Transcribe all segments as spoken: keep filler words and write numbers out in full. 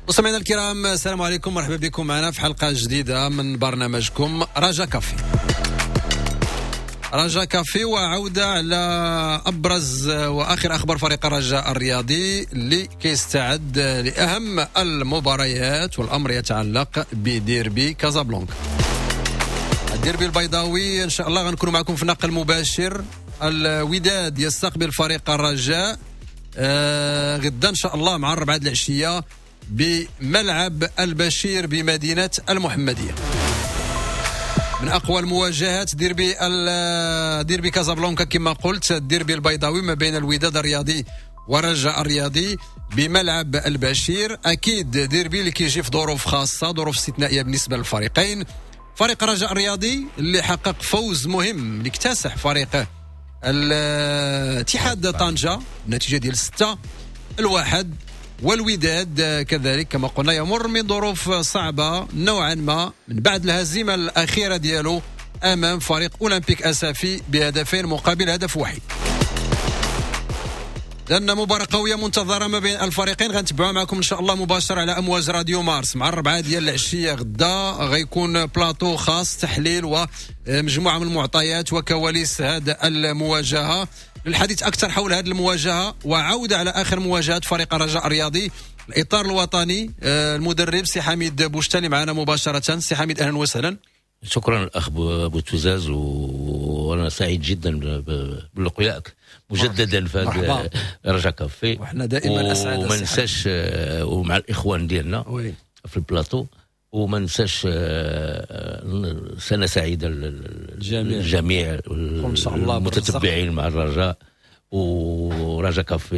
مستمعينا الكرام، السلام عليكم، مرحبا بكم معنا في حلقة جديدة من برنامجكم رجا كافي. رجا كافي وعودة على أبرز وآخر أخبار فريق الرجاء الرياضي اللي كيستعد لأهم المباريات، والأمر يتعلق بديربي كازابلانكا. الديربي البيضاوي إن شاء الله غنكون معكم في نقل مباشر. الوداد يستقبل فريق الرجاء آه غدا إن شاء الله مع الربعة العشية بملعب البشير بمدينة المحمدية. من أقوى المواجهات ديربي ديربي كازابلانكا كما قلت، الديربي البيضاوي ما بين الوداد الرياضي والرجاء الرياضي بملعب البشير. أكيد ديربي اللي كيجي في ظروف خاصة، ظروف استثنائية بالنسبة للفريقين. فريق الرجاء الرياضي اللي حقق فوز مهم اللي اكتسح فريقه الاتحاد طنجة نتيجة ديال ستة الواحد، والوداد كذلك كما قلنا يمر من ظروف صعبة نوعا ما من بعد الهزيمة الأخيرة ديالو أمام فريق أولمبيك أسافي بهدفين مقابل هدف واحد. لأن مباراة قوية منتظرة ما بين الفريقين غنتبعوها معكم إن شاء الله مباشرة على أمواج راديو مارس مع الربعة ديال العشية غدا. غيكون بلاطو خاص تحليل ومجموعة من المعطيات وكواليس هذا المواجهة للحديث أكثر حول هذه المواجهة وعودة على آخر مواجهات فريق الرجاء الرياضي. الإطار الوطني المدرب سي حميد بوشتالي معنا مباشرة. سي حميد أهلا وسهلا. شكرا الأخ بوتوزاز، وأنا سعيد جدا بلقيائك مجددا في رجا كافي، وإحنا دائما أسعد. وما ننساش ومع الإخوان ديالنا في البلاطو، وما ننساش سنة سعيدة للجميع المتتبعين مع الرجاء ورجا كافي،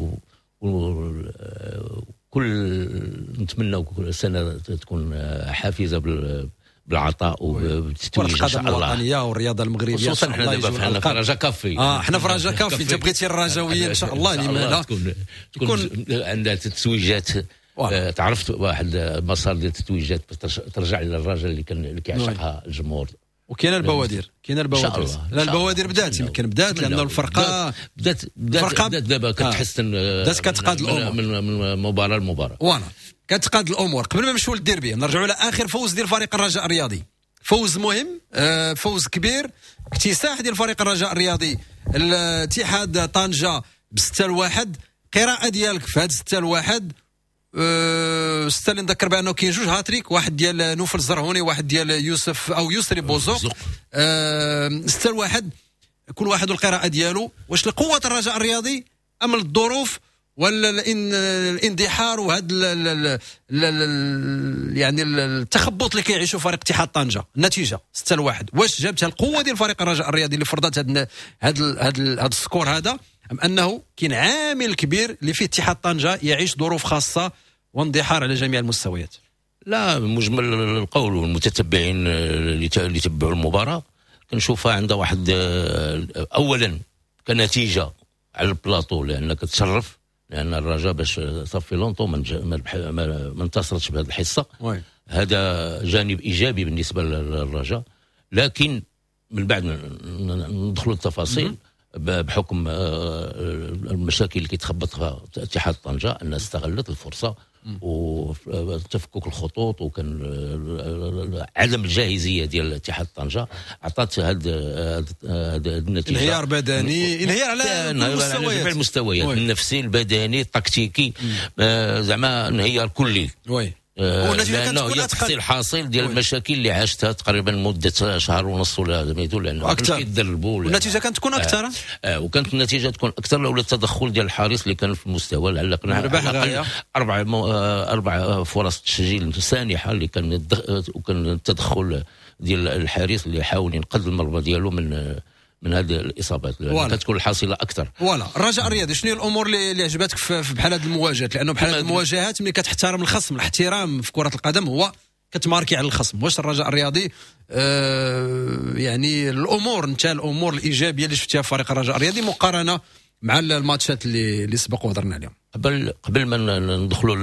وكل نتمنى كل سنة تكون حافزة بال بالعطاء وبالتتويج ان شاء الله الوطنيه والرياضه المغربيه. خصوصا حنا دابا حنا في رجا كافي. اه حنا في رجا كافي. انت بغيتي الرجاويه ان شاء الله لماذا تكون تكون عندها تتويجات. آه تعرفت واحد المسار ديال التتويجات ترجع للرجاء اللي كان اللي كيعشقها الجمهور. وكاين البوادير كاين البوادير لا البوادير بدات يمكن بدات لانه الفرقه بدات بدات دابا كتحسن، بدات كتقاد الامور من مباراه لمباراه. وانا كتقاد الامور. قبل ما نمشيو للديربي نرجعوا على اخر فوز ديال فريق الرجاء الرياضي. فوز مهم، آه فوز كبير، اكتساح ديال فريق الرجاء الرياضي الاتحاد طنجة بستة لواحد. قراءه ديالك في هذا ستة لواحد؟ أه ستة اللي نذكر بانه كاين جوج هاتريك، واحد ديال نوفل الزرهوني واحد ديال يوسف او يسري بوزوق. أه ستة لواحد كل واحد والقراءه ديالو. واش لقوه الرجاء الرياضي ام الظروف ولا الاندحار وهذا يعني التخبط اللي كيعيشوا فريق اتحاد طنجة؟ النتيجه ستة لواحد. واش جابتها القوه ديال فريق الرجاء الرياضي اللي فرضت هذا هذا هذا السكور هذا، أم أنه كاين عامل كبير اللي فيه اتحاد طنجة يعيش ظروف خاصة واندحار على جميع المستويات؟ لا، مجمل القول والمتتبعين اللي تبعوا المباراة كنشوفها عندها واحد أولا كنتيجة على البلاطو، لأنك تشرف، لأن الرجاء باش صافي لونطو ما انتصرتش بهذه الحصة. وي. هذا جانب إيجابي بالنسبة للرجاء، لكن من بعد ندخلوا التفاصيل بحكم المشاكل اللي كيتخبطها اتحاد طنجة، أنها استغلت الفرصة وتفكك الخطوط، وكان عدم الجاهزية ديال اتحاد طنجة عطات هذا النتيجة. انهيار بدني، انهيار على جميع المستويات، النفسي البدني التكتيكي، زعما انهيار كلي. وي. لأنه هي تحصيل حاصل ديال المشاكل اللي عاشتها تقريبا مدة شهر ونص ولا زميتو، لأنه كيتدربوا. والنتيجة كانت تكون أكثر. آه. آه وكانت النتيجة تكون أكثر لولا التدخل ديال الحارس اللي كان في المستوى، لعل كنا أربع أربع فرص تسجيل سانحة اللي كان وكان التدخل ديال الحارس اللي حاول ينقذ المرمى ديالو من من هذه الاصابات، كتكون الحاصله اكثر. فوالا. الرجاء الرياضي شنو هي الامور اللي عجبتك في بحال هذه المواجهات؟ لانه بحال هذه المواجهات ملي كتحترم الخصم، الاحترام في كره القدم هو كتماركي على الخصم. واش الرجاء الرياضي آه يعني الامور انت الامور الايجابيه اللي شفتيها في فريق الرجاء الرياضي مقارنه مع الماتشات اللي اللي سبق وهضرنا عليهم؟ قبل قبل ما ندخلوا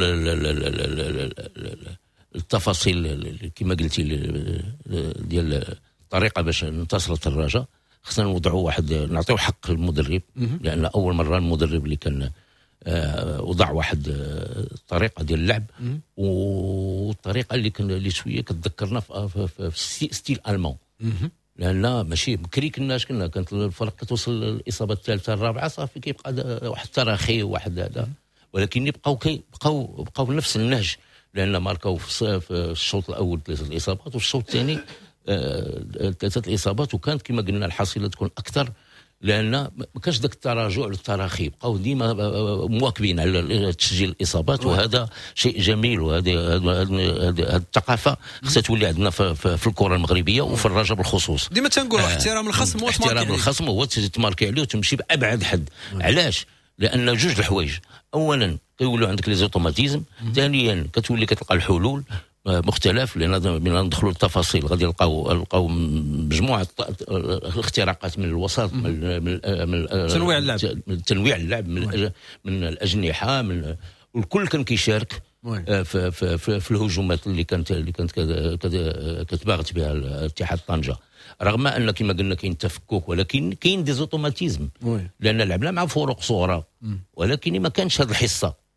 التفاصيل كما قلتي ديال الطريقه باش انتصرت الرجاء، خصنا نوضعوا واحد، نعطيو حق المدرب، لان اول مره المدرب اللي كان آه وضع واحد الطريقه ديال اللعب والطريقه اللي كان اللي شويه كتذكرنا في, في, في ستيل المان، لان ماشي بكري كناش كنا كانت الفرق كتوصل الاصابه الثالثه الرابعه صافي كيبقى واحد التراخي واحد هذا، ولكن يبقاو كيبقاو بقاو نفس النهج، لان ماركاو في الشوط الاول ثلاثه الاصابات وفي الشوط الثاني ثلاثه الاصابات، وكانت كما قلنا الحصيله تكون اكثر لان ما كانش ذاك التراجع والتراخي، بقاو ديما مواكبين على تسجيل الاصابات، وهذا شيء جميل، وهذه هذه الثقافه خصها تولي عندنا في, في الكره المغربيه وفي الرجاء بالخصوص. ديما تنقول احترام الخصم هو احترام الخصم هو تماركي عليه وتمشي بابعد حد. علاش؟ لان جوج الحوايج، اولا كيولوا عندك لي زوتوماتيزم، ثانيا كتولي كتلقى الحلول مختلف، لان من ندخلوا التفاصيل غادي نلقاو نلقاو مجموعه الاختراقات من الوسط، من من تنويع اللعب من تنويع اللعب من, من الاجنحه، من والكل كان كيشارك في, في, في, في الهجومات اللي كانت اللي كانت كتباغت بها الاتحاد طنجه، رغم ان كما قلنا كاين تفكك، ولكن كاين دي زوتوماتيزم، لان لعبنا مع فروق صغرى، ولكن ما كانش هذه الحصه.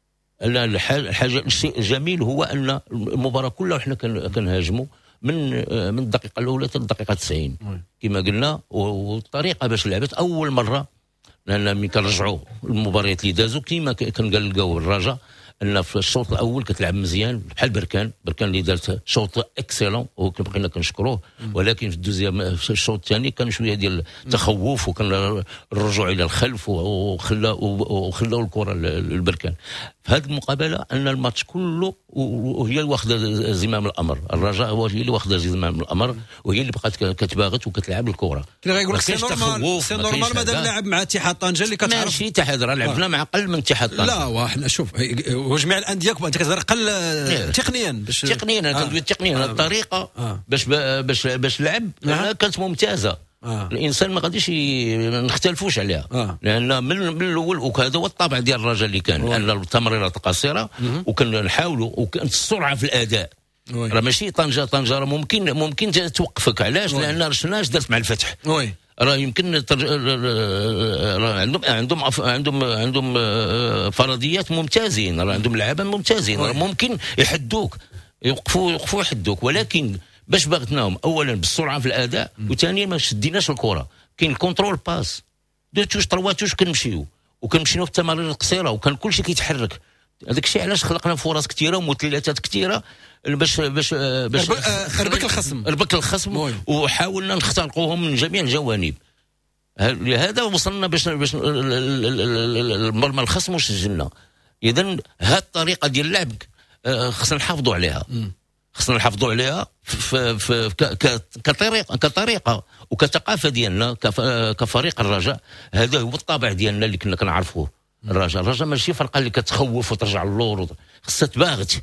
الحاجه الشيء الجميل هو ان المباراه كلها وحنا كنهاجموا من من الدقيقه الاولى حتى الدقيقه تسعين كما قلنا، والطريقه باش لعبت اول مره، لان ملي كنرجعوا المباريات اللي دازوا كيما كنلقاو الرجاء ان في الشوط الاول كتلعب مزيان بحال بركان بركان اللي دارت شوط اكسيلون وكنا كنشكروه، ولكن في الدوزيام في الشوط الثاني كان شويه ديال التخوف وكان الرجوع الى الخلف وخلا وخلاو الكره للبركان. في هذه المقابله ان الماتش كله وهي اللي واخده زمام الامر، الرجاء هو هي اللي واخده زمام الامر وهي اللي بقات كتباغت وكتلعب الكره. كي غايقول لك سي نورمال سي نورمال مادام لاعب مع اتحاد طنجه اللي كتعرف ماشي اتحاد، راه لعبنا مع اقل من اتحاد طنجه. لا وحنا شوف وجميع الانديه انت كتهضر قل تقنيا باش تقنيا انا كندوي تقنيا الطريقه باش باش باش لعب كانت ممتازه. آه. الانسان ما غاديش نختلفوش عليها، آه. لان من, من الاول وهذا هو الطابع ديال الرجاء اللي كان، لان التمريرات قصيره وكنا نحاولوا وكانت السرعه في الاداء. راه ماشي طنجه طنجه راه ممكن ممكن توقفك. علاش؟ لان شناش درت مع الفتح، وي. راه يمكن ترج... راه عندهم عندهم عندهم عندهم فرضيات ممتازين، راه عندهم لعابه ممتازين، راه ممكن يحدوك يوقفوا يوقفوا يحدوك، ولكن باش باغتناهم اولا بالسرعه في الاداء، وثانيا ما شديناش الكره. كاين الكونترول باس دو توش تروا توش كنمشيو وكنمشيو في التمارين القصيره وكان كلشي كيتحرك. هذاك الشيء علاش خلقنا فرص كثيره ومثلثات كثيره باش باش باش ربك الخصم ربك الخصم وحاولنا نخترقوهم من جميع الجوانب. لهذا وصلنا باش باش المرمى الخصم وسجلنا. اذا هذه الطريقه ديال اللعب خصنا نحافظوا عليها، خصنا نحافظوا عليها في في كطريقه كطريقه وكثقافه ديالنا كفريق الرجاء. هذا هو الطابع ديالنا اللي كنا كنعرفوه. الرجاء الرجاء ماشي فرقه اللي كتخوف وترجع للور، خصها تباغت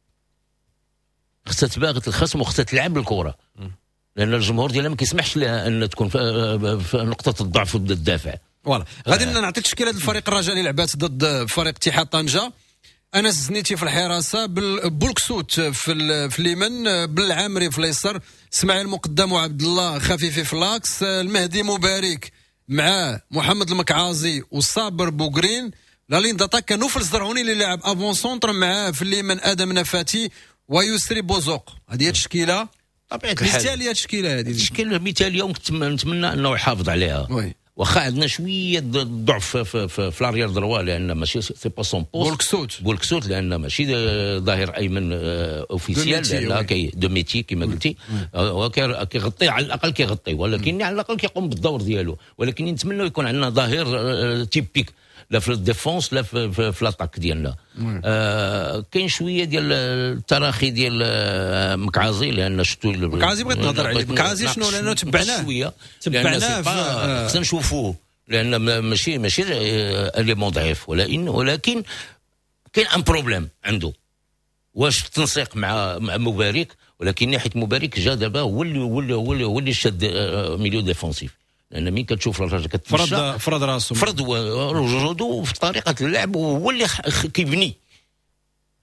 خصها تباغت الخصم وخصها تلعب الكره، لان الجمهور ديالها ما كيسمحش لها ان تكون في, في نقطه الضعف وتبدا تدافع. فوالا غادي آه. نعطي تشكيله الفريق الرجاء اللي لعبات ضد فريق اتحاد طنجه. انس زنيتي في الحراسه، بالبولكسوت في في اليمن، بالعامري في اليسار، اسماعيل مقدم وعبد الله خفيفي في لاكس، المهدي مبارك مع محمد المكعازي وصابر بوغرين، لا لين داتاك نوفل الزرعوني اللي لعب افون سونتر معاه في اليمن ادم نفاتي ويسري بوزوق. هذه هي التشكيله طبيعه الحال مثاليه. التشكيله هذه التشكيله مثاليه ونتمنى انه يحافظ عليها. وي. واخا عندنا شويه ضعف في, في, في لاريير دروا، لان ماشي سي با سون بوست بولكسوت بولكسوت لان ماشي ظاهر ايمن اوفيسيال، لان كاي دو ميتي كما قلتي، هو كيغطي على الاقل كيغطي، ولكن على الاقل كيقوم بالدور ديالو. ولكن نتمنى يكون عندنا ظاهر تيبيك لا في الديفونس لا في, في, في لاطاك ديالنا. آه كاين شويه ديال التراخي ديال مكعازي، لان شفتو مكعازي بغيت نهضر عليه. مكعازي شنو؟ لانه تبعناه شويه تبعناه خصنا نشوفوه، لان ماشي ماشي اليمون ضعيف، ولكن ولكن كاين ان بروبليم عنده. واش التنسيق مع مع مبارك، ولكن ناحيه مبارك جا دابا هو اللي هو اللي هو اللي شاد ميليو ديفونسيف، لان مين كتشوف الراجل كتمشى فرض فرض راسه فرض وجوده في طريقه اللعب، وهو اللي كيبني.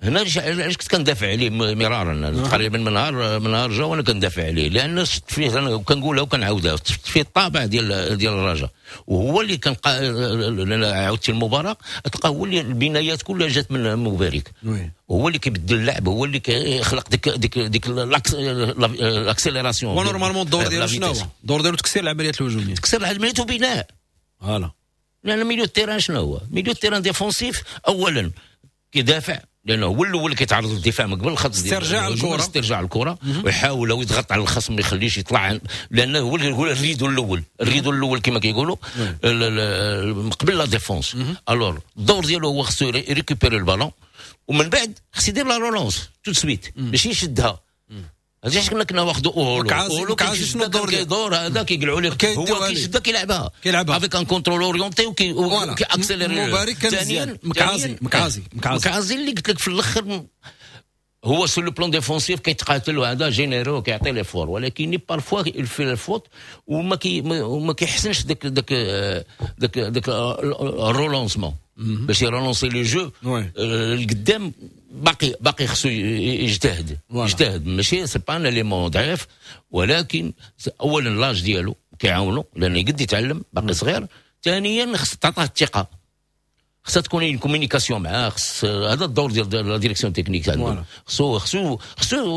هنا علاش كنت كندافع عليه مرارا تقريبا من نهار من نهار جا وانا كندافع عليه، لان شفت فيه انا كنقولها وكنعاودها، شفت فيه الطابع ديال ديال الرجاء، وهو اللي كان انا عاودت المباراه تلقى هو اللي البنايات كلها جات من مبارك، هو اللي كيبدل اللعب، هو اللي كيخلق ديك ديك ديك لاكسيليراسيون. ونورمالمون الدور ديالو شنو هو؟ الدور ديالو تكسير العمليات الهجوميه، تكسير العمليات وبناء. فوالا لان ميليو التيران شنو هو؟ ميليو التيران ديفونسيف اولا كيدافع، لانه هو الاول اللي كيتعرض للدفاع من قبل الخط، استرجاع الكره استرجاع الكره ويحاول يضغط على الخصم ما يخليش يطلع، لانه هو هو الريدو الاول الريدو الاول كما كيقولوا قبل لا ديفونس. الور الدور ديالو هو خصو ريكوبيري البالون، ومن بعد خصو يدير لا رولونس تو سويت، ماشي يشدها. هذا اش كنا كنا واخدو اولو اولو كعازي شنو الدور كيدور هذا كيقلعوا ليه، هو كيشدها كيلعبها كيلعبها افيك ان كونترول اورينتي وكي اكسيليري. مبارك كان مزيان، مكعازي مكعازي مكعازي اللي قلت لك في الاخر هو سو لو بلون ديفونسيف كيتقاتل، وهذا جينيرو كيعطي لي فور، ولكن بارفوا الفي الفوت وما كي وما كيحسنش داك داك داك داك الرولونسمون باش يرونسي لو جو القدام. باقي باقي خصو يجتهد يجتهد ماشي سي با ان اليمون ضعيف، ولكن اولا لاج ديالو كيعاونو لانه يقد يتعلم باقي صغير. ثانيا خص تعطيه الثقه، خصها تكون اون كومونيكاسيون معاه، خص هذا الدور ديال لا ديريكسيون تكنيك عنده، خصو خصو خصو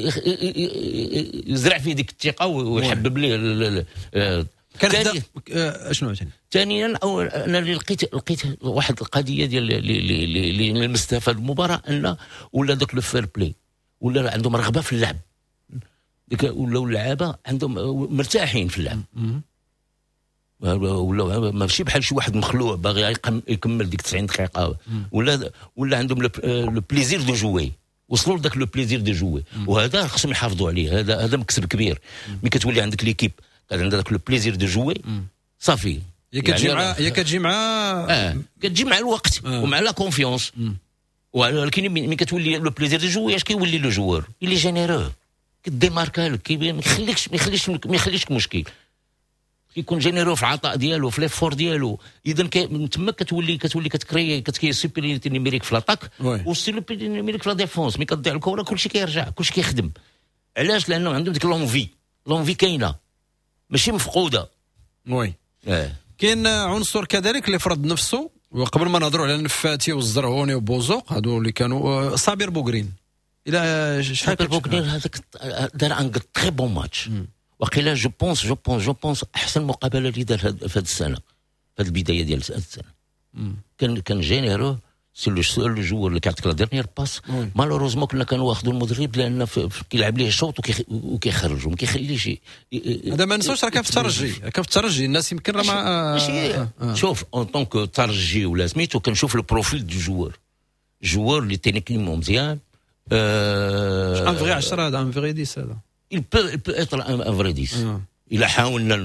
يزرع فيه ديك الثقه ويحبب ليه. كان شنو ثاني؟ ثانيا او انا اللي لقيت لقيت واحد القضيه ديال اللي المستفاد المباراه ان ولا داك لو فير بلاي، ولا عندهم رغبه في اللعب، ولاو اللعابه عندهم مرتاحين في اللعب، ولا ماشي بحال شي واحد مخلوع باغي يكمل ديك تسعين دقيقه، ولا ولا عندهم لو بليزير دو جوي، وصلوا لذاك لو بليزير دو جوي، وهذا خصهم يحافظوا عليه. هذا هذا مكسب كبير ملي كتولي عندك ليكيب عندها داك لو بليزير دو جوي صافي. هي كتجي مع هي كتجي مع اه كتجي مع الوقت آه. ومع لا كونفيونس، ولكن ملي كتولي لو بليزير دو جوي اش كيولي لو جوور اللي جينيرو كديماركا لك، ما يخليكش ما يخليش ما يخليش مشكل، كيكون جينيرو في العطاء ديالو في ليفور ديالو. اذا من تما كتولي كتولي كتكري كتكري سوبيريتي نيميريك في لاطاك والسوبيريتي نيميريك في لا ديفونس. ملي كتضيع الكره كلشي كيرجع كلشي كيخدم. علاش؟ لانه عندهم ديك لونفي لونفي كاينه ماشي مفقوده. وي اه كاين عنصر كذلك اللي فرض نفسه، وقبل ما نهضروا على النفاتي والزرعوني وبوزوق هادو اللي كانوا صابر بوغرين. الى شحال صابر بوغرين هذاك دار ان تري بون ماتش، وقيلا جو بونس جو بونس جو بونس احسن مقابله اللي دار في هذه السنه، في البدايه ديال هذه السنه. كان كان جينيرو سي لو سول جوور اللي كيعطيك لا ديرنيير باس. مالوروزمون كنا كنواخذوا المدرب لان كيلعب ليه شوط وكيخرج وما كيخليش. هذا ما نساوش راه كان في الترجي كان في الترجي الناس يمكن راه ما ماشي. شوف اون طونك ترجي ولا سميتو كنشوف البروفيل دو جوور جوور اللي تكنيكمون مزيان. ان فغي عشرة هذا ان فغي ديس هذا il peut il peut être un, un vrai dix. إلا حاولنا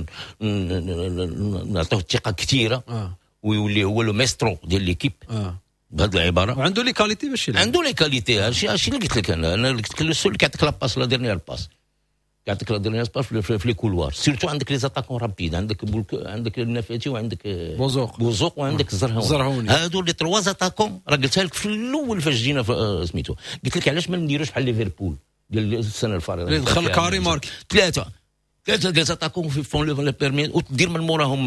نعطيوه الثقه كثيره ويولي هو لو ميسترو ديال ليكيب بهذه العباره، وعنده لي كاليتي باش يلعب. عنده لي كاليتي. هادشي هادشي اللي قلت لك انا انا قلت لك السول اللي كيعطيك لا باس لا ديرنيير باس كيعطيك لا ديرنيير باس في لي كولوار. سيرتو عندك لي زاتاكون رابيد، عندك بولك عندك النفاتي وعندك بوزوق بوزوق وعندك الزرهوني. هادو لي تروا زاتاكون راه قلتها لك في الاول فاش جينا سميتو، قلت لك علاش ما نديروش بحال ليفربول ديال السنه الفارغه اللي دخل كاري مارك ثلاثه ثلاثه ديال زاتاكون في فون لو بيرمي وتدير من موراهم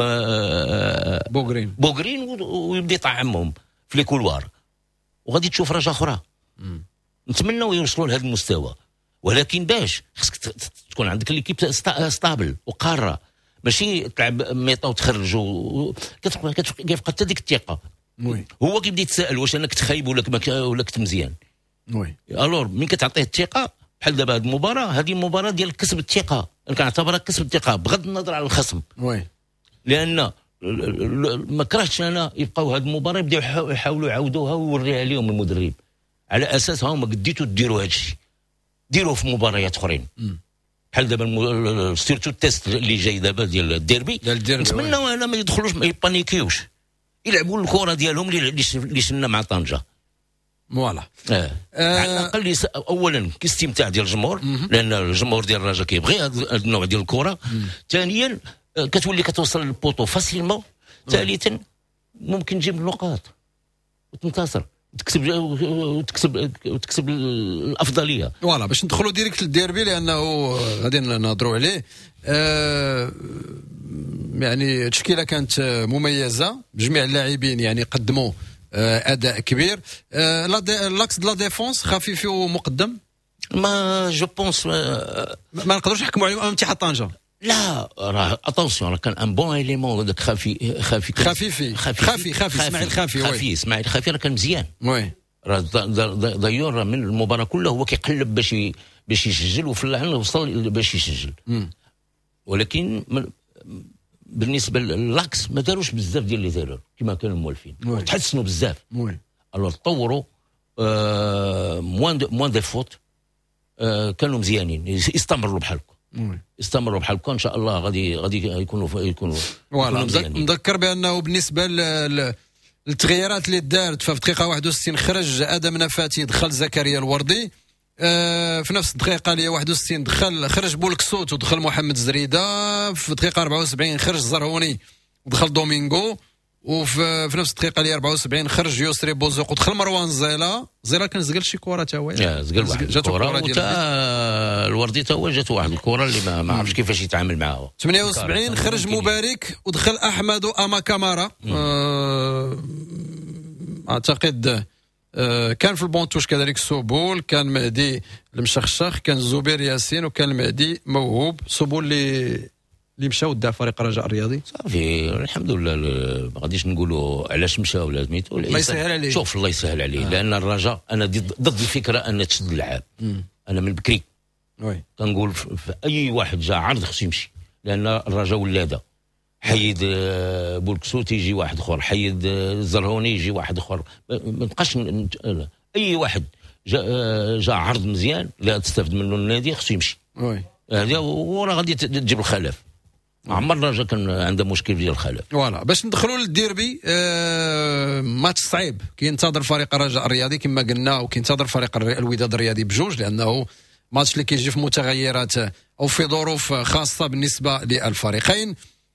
بوغرين بوغرين ويبدا يطعمهم في لي كولوار، وغادي تشوف رجا اخرى. نتمنوا يوصلوا لهذا المستوى، ولكن باش خصك تكون عندك ليكيب ستابل وقاره، ماشي تلعب ميطا وتخرج كيبقى حتى ديك الثقه. هو كيبدا يتساءل واش انا كنت خايب ولا ولا كنت مزيان. وي الور ملي كتعطيه الثقه بحال دابا هذه المباراه هذه المباراه ديال كسب الثقه، انا كنعتبرها كسب الثقه بغض النظر على الخصم. وي لان ما كرهتش انا يبقاو هذه المباراه يبداو يحاولوا يعاودوها ويوريها لهم المدرب على اساس ها هما قديتوا ديروا هذا الشيء، ديروه في مباريات اخرين بحال دابا سيرتو التيست اللي جاي دابا ديال الديربي. نتمنوا انا ما يدخلوش ما يبانيكيوش، يلعبوا الكره ديالهم اللي شفنا مع طنجه. فوالا اه على الاقل اولا كاستمتاع ديال الجمهور، لان الجمهور ديال الرجاء كيبغي هذا النوع ديال الكره. ثانيا كتولي كتوصل للبوطو فاسيلمون. ثالثا ممكن تجيب النقاط وتنتصر. تكسب وتكسب وتكسب الافضليه. فوالا باش ندخلوا ديريكت للديربي لانه غادي نهضروا عليه. آه يعني تشكيله كانت مميزه، جميع اللاعبين يعني قدموا آه اداء كبير. آه لاكس دو لا ديفونس خفيف ومقدم، ما جو بونس ما, ما نقدروش نحكموا عليهم امام اتحاد طنجة. لا راه اتونسيون، راه كان ان بون ايليمون داك خفي خفي خفيفي خفي خفي اسماعيل خفي خفي اسماعيل خفي راه كان مزيان. وي راه دايور من المباراه كلها هو كيقلب باش باش يسجل، وفي اللعن وصل باش يسجل. م. ولكن بالنسبه للاكس ما داروش بزاف ديال لي زيرور كما كانوا المؤلفين، تحسنوا بزاف. وي الوغ طوروا آه موان دو موان دي فوت. آه كانوا مزيانين، يستمروا بحال هكا، يستمروا بحال هكا ان شاء الله غادي غادي يكونوا يكونوا فوالا. نذكر بانه بالنسبه للتغييرات اللي دارت، ففي دقيقه واحد وستين خرج ادم نفاتي، دخل زكريا الوردي. آه في نفس الدقيقه اللي واحد وستين دخل خرج بولكسوت ودخل محمد زريده. في الدقيقه أربعة وسبعين خرج زرهوني ودخل دومينغو. وفي في نفس الدقيقه اللي أربعة وسبعين خرج يسري بوزوق ودخل مروان زيلا. زيلا كان زقل شي كره تا هو، زقل واحد الكره، وتا الوردي تا هو جات واحد الكره اللي ما, ما عرفش كيفاش يتعامل معها. ثمانية وسبعين خرج مبارك ودخل احمد اما كامارا. آه اعتقد آه كان في البونتوش كذلك سبول، كان مهدي المشخشخ، كان الزبير ياسين، وكان المهدي موهوب. سبول اللي اللي مشى ودع فريق الرجاء الرياضي. صافي الحمد لله. ما غاديش نقولوا علاش مشى ولا سميتو، الله يسهل عليه. شوف الله يسهل عليه. آه. لان الرجاء انا ضد الفكره ان تشد اللعاب. انا من بكري وي كنقول في اي واحد جا عرض خصو يمشي، لان الرجاء ولاده. حيد بولكسوت يجي واحد اخر، حيد الزرهوني يجي واحد اخر، ما نبقاش اي واحد جا جا عرض مزيان لا تستافد منه النادي خصو يمشي. وي هذا وراه غادي تجيب الخلاف. عمر الرجاء كان عنده مشكل ديال الخلاف. فوالا باش ندخلوا للديربي. آه ماتش صعيب كينتظر فريق الرجاء الرياضي كما قلنا، وكينتظر فريق الوداد الرياضي بجوج، لانه ماتش اللي كيجي في متغيرات او في ظروف خاصه بالنسبه للفريقين.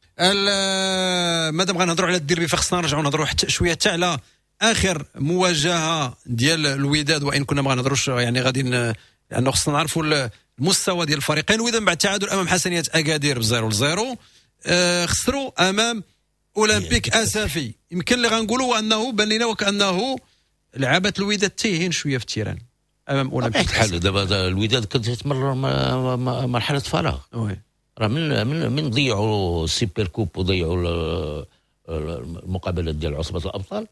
مادام غنهضروا على الديربي فخصنا نرجعوا نهضروا حتى شويه حتى على اخر مواجهه ديال الوداد، وان كنا ما غنهضروش يعني غادي لانه خصنا نعرفوا المستوى ديال الفريقين. الوداد بعد تعادل امام حسنيه اكادير بزيرو لزيرو، آه خسروا امام اولمبيك اسافي. يمكن اللي غنقولوا هو انه بان لنا وكانه لعبت الوداد تيهين شويه في التيران امام اولمبيك. بحال دابا الوداد كانت تمر مرحله فراغ. وي راه من من من ضيعوا السوبر كوب وضيعوا المقابلات ديال عصبه الابطال،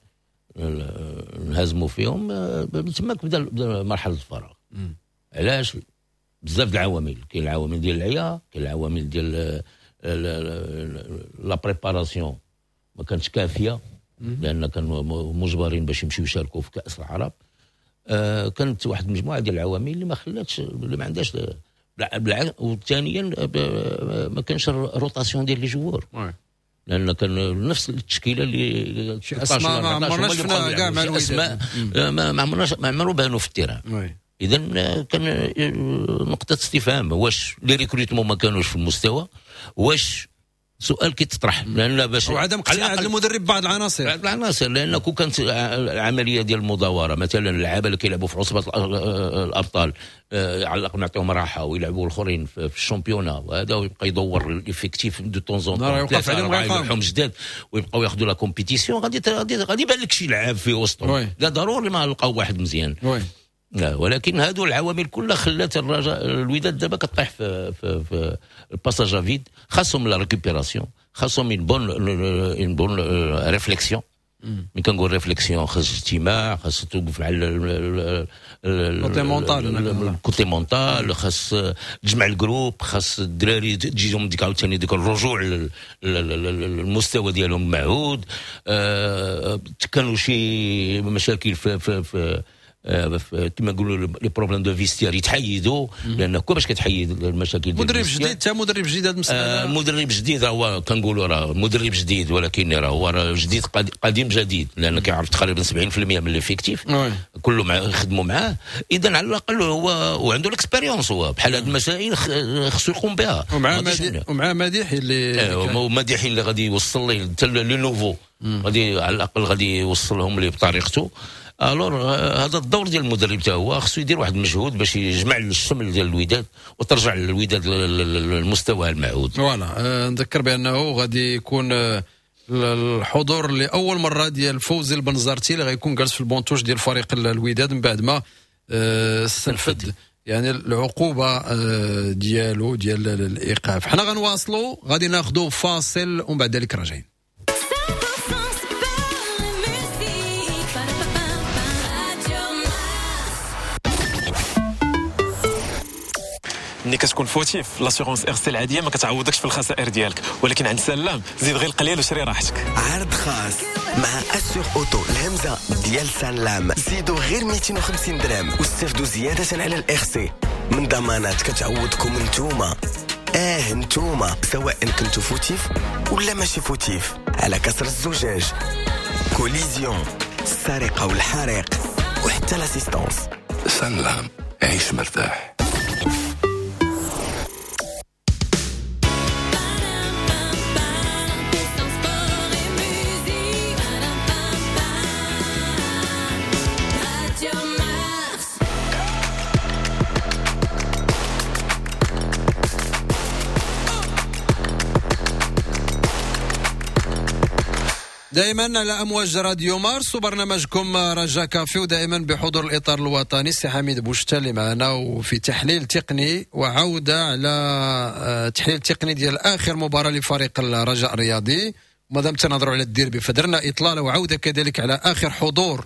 انهزموا فيهم، من تماك بدا مرحله الفراغ. علاش؟ بزاف د العوامل. كاين العوامل ديال العيا، كاين العوامل ديال لا بريباراسيون ما كانتش كافيه، لان كانوا مجبرين باش يمشيو يشاركوا في كاس العرب. آه كانت واحد المجموعه ديال العوامل اللي ما خلاتش، اللي ما عندهاش. وثانيا ما كانش روتاسيون ديال لي جوار، لان كان نفس التشكيله اللي اسماء ما عمرناش شفنا كاع مع الوداد، ما عمرناش ما عمرو بانوا في التيران. اذا كان نقطه استفهام، واش لي ريكروتمون ما كانوش في المستوى؟ واش سؤال كيتطرح، لان باش وعدم اقتناع المدرب بعض العناصر بعض العناصر لان كون كانت العمليه ديال المداوره مثلا اللعابه اللي كيلعبوا في عصبه الابطال على الاقل نعطيهم راحه ويلعبوا الاخرين في الشامبيونا، وهذا ويبقى يدور الافكتيف دو طون زون طون يوقف عليهم يلعبهم جداد ويبقاو ياخذوا لا كومبيتيسيون. غادي غادي يبان لك شي لعاب في وسطهم، لا ضروري ما لقاو واحد مزيان. وي. لا ولكن هادو العوامل كلها خلات الرجاء الوداد دابا كطيح في في في الباساج فيد. خاصهم لا ريكوبيراسيون، خاصهم اون بون اون بون ريفليكسيون. ملي كنقول ريفليكسيون خاص اجتماع، خاص توقف على الكوتي مونطال، الكوتي مونطال، خاص تجمع الجروب، خاص الدراري تجيهم ديك عاوتاني ديك الرجوع للمستوى ديالهم معهود. كانوا شي مشاكل في في, في كما نقولوا لي بروبليم دو فيستير يتحيدوا، لان كون باش كتحيد المشاكل ديال مدرب جديد تا مدرب جديد هذا المساله. آه مدرب جديد هو كنقولوا راه مدرب جديد، ولكن راه هو جديد قديم جديد، لان كيعرف تقريبا سبعين بالمئة من ليفيكتيف كله مع يخدموا معاه. اذا على الاقل هو وعنده الاكسبيريونس، هو بحال هذه المسائل خصو يقوم بها. ومع مديح ومع مديح اللي آه مديح اللي غادي يوصل ليه حتى لو نوفو غادي على الاقل غادي يوصلهم ليه بطريقته. الور هذا الدور ديال المدرب حتى هو خصو يدير واحد المجهود باش يجمع الشمل ديال الوداد وترجع الوداد للمستوى المعهود. فوالا نذكر بانه غادي يكون الحضور لاول مره ديال فوزي البنزرتي اللي غيكون جالس في البونتوش ديال فريق الوداد من بعد ما استنفد يعني العقوبه ديالو ديال الايقاف. حنا غنواصلوا غادي ناخذوا فاصل ومن بعد ذلك راجعين. ملي كتكون فوتيف لاسيغونس ارسي العاديه ما كتعوضكش في الخسائر ديالك، ولكن عند سلام زيد غير القليل وشري راحتك. عرض خاص مع اسيغ اوتو الهمزه ديال سلام، زيدوا غير مئتين وخمسين درهم واستفدوا زياده على الارسي من ضمانات كتعوضكم نتوما. اه نتوما سواء كنتو فوتيف ولا ماشي فوتيف، على كسر الزجاج، كوليزيون، السرقه والحريق وحتى لاسيستونس. سلام عيش مرتاح. دائما على امواج راديو مارس وبرنامجكم رجاء كافي، ودائما بحضور الاطار الوطني السي حميد بوشتا اللي معنا وفي تحليل تقني وعوده على تحليل تقني ديال اخر مباراه لفريق الرجاء الرياضي. مادام تنظروا على الديربي فدرنا اطلاله وعوده كذلك على اخر حضور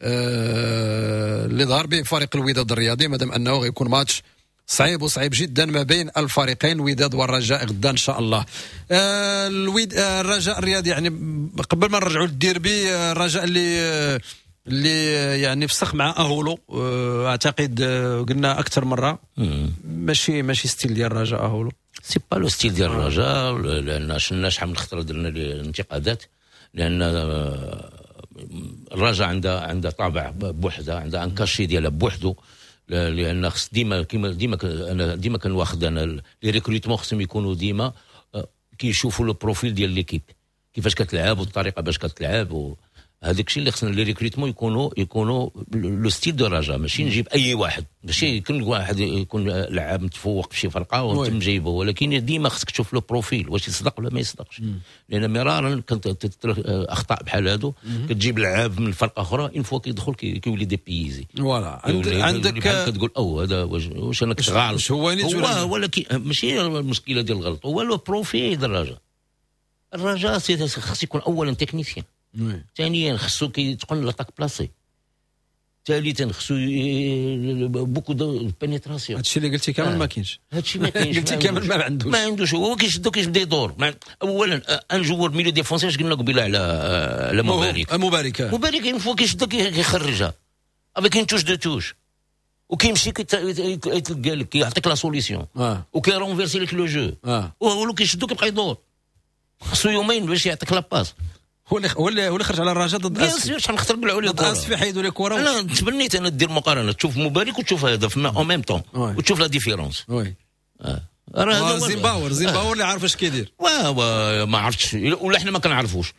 اللي ظهر به فريق الوداد الرياضي، مادام انه غيكون ماتش صعيب وصعيب جدا ما بين الفريقين الوداد والرجاء غدا ان شاء الله. آه الود آه الرجاء الرياضي يعني قبل ما نرجعوا للديربي، آه الرجاء اللي آه اللي يعني فسخ مع اهولو، آه اعتقد آه قلنا اكثر مره ماشي ماشي ستيل ديال الرجاء اهولو، سي با لو ستيل ديال الرجاء، لان شفنا شحال من خطره درنا الانتقادات، لان آه الرجاء عندها عندها طابع بوحده، عندها ان كاشي ديالها بوحده، لان خص ديما كيما ديما انا ديما كنواخذ انا لي ريكروتمون خصهم يكونوا ديما كيشوفوا لو بروفيل ديال ليكيب كيفاش كتلعب والطريقه باش كتلعب، هذاك الشيء اللي خصنا لي ريكروتمون يكونوا يكونوا لو ستيل دو الرجاء، ماشي نجيب اي واحد، ماشي يكون واحد يكون لاعب متفوق في شي فرقه وانت جايبه، ولكن ديما خصك تشوف لو بروفيل واش يصدق ولا ما يصدقش، لان مرارا كنت اخطاء بحال هادو كتجيب لعاب من فرقه اخرى ان فوا كيدخل كيولي دي بيزي. فوالا عندك كتقول او هذا واش انا كنت غالط، هو ولكن ماشي المشكله ديال الغلط، هو لو بروفيل ديال الرجاء. الرجاء خص يكون اولا تكنيسيان، ثانيا خصو كيتقن لاطاك بلاصي، ثالثا خصو بوكو دو بينيتراسيون. هادشي اللي قلتي كامل ما كاينش، هادشي ما كاينش قلتي كامل ما عندوش ما عندوش هو كيشدو كيبدا يدور. اولا ان جوور ميليو ديفونسي اش قلنا قبيله على على مبارك مبارك مبارك اون فوا كيشدو كيخرجها افيك ان توش دو توش وكيمشي كيتلقى لك كيعطيك لا سوليسيون وكيرونفيرسي لك لو جو، وهو اللي كيشدو كيبقى يدور، خصو يومين باش يعطيك لاباس. هو اللي هو اللي هو اللي خرج على الرجاء ضد اسفي، شحال نختار بالعول ضد اسفي حيدوا لي كره. انا تبنيت انا دير مقارنه، تشوف مبارك وتشوف هذا في اون ميم طون وتشوف لا ديفيرونس. وي راه زيمباور زيمباور اللي عارف اش كيدير، وا ما عرفتش ولا حنا ما كنعرفوش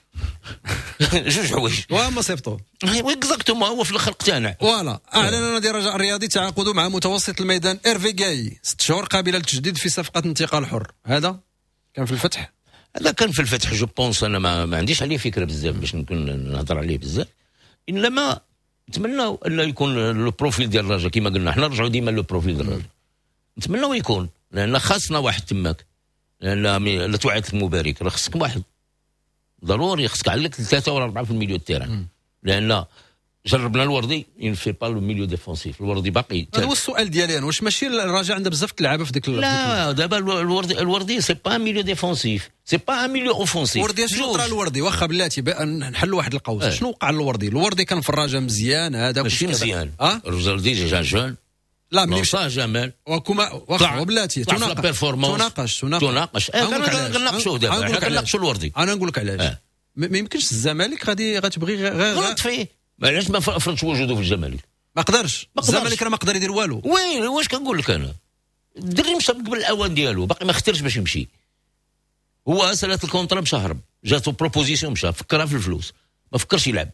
جوج حوايج وا ما صيفطوا وي اكزاكتومون. هو في الاخر اقتنع. فوالا اعلن نادي الرجاء الرياضي تعاقده مع متوسط الميدان ايرفي جاي ست شهور قابله للتجديد في صفقه انتقال حر. هذا كان في الفتح، هذا كان في الفتح. جو بونس انا ما, ما عنديش عليه فكره بزاف باش نكون نهضر عليه بزاف، انما نتمناو انه يكون لو بروفيل ديال الرجاء كما قلنا حنا نرجعوا ديما لو بروفيل ديال الرجاء، نتمناو يكون، لان خاصنا واحد تماك، لان لا توعد المبارك راه خصك واحد ضروري، خصك عليك ثلاثة ولا أربعة في الميليو التيران، لان جربنا الوردي ان في با لو ميليو ديفونسيف، الوردي باقي. هذا هو السؤال ديالي انا، واش ماشي الرجاء عنده بزاف اللعابه في ديك؟ لا دابا الوردي الوردي سي با ميليو ديفونسيف، سي با ان ميليو اوفونسيف. الوردي شنو طرا الوردي؟ واخا بلاتي نحلوا واحد القوس، اه. شنو وقع الوردي؟ الوردي كان في الرجاء مزيان، هذا ماشي مزيان، اه الوردي جا جون لا ملي مشى جمال وكما واخا بلاتي تناقش تناقش تناقش كنناقشوا دابا كنناقشوا الوردي. انا نقول لك علاش ما يمكنش الزمالك غادي غتبغي غير غلط فيه، علاش ما فرضش وجوده في الزمالك؟ ما قدرش الزمالك راه ما قدر يدير والو. وين واش كنقول لك انا؟ الدري مشى قبل الاوان ديالو، باقي ما اختارش باش يمشي، هو سالات الكونطرا مشى هرب، جاتو بروبوزيسيون مشى فكرها في الفلوس ما فكرش يلعب.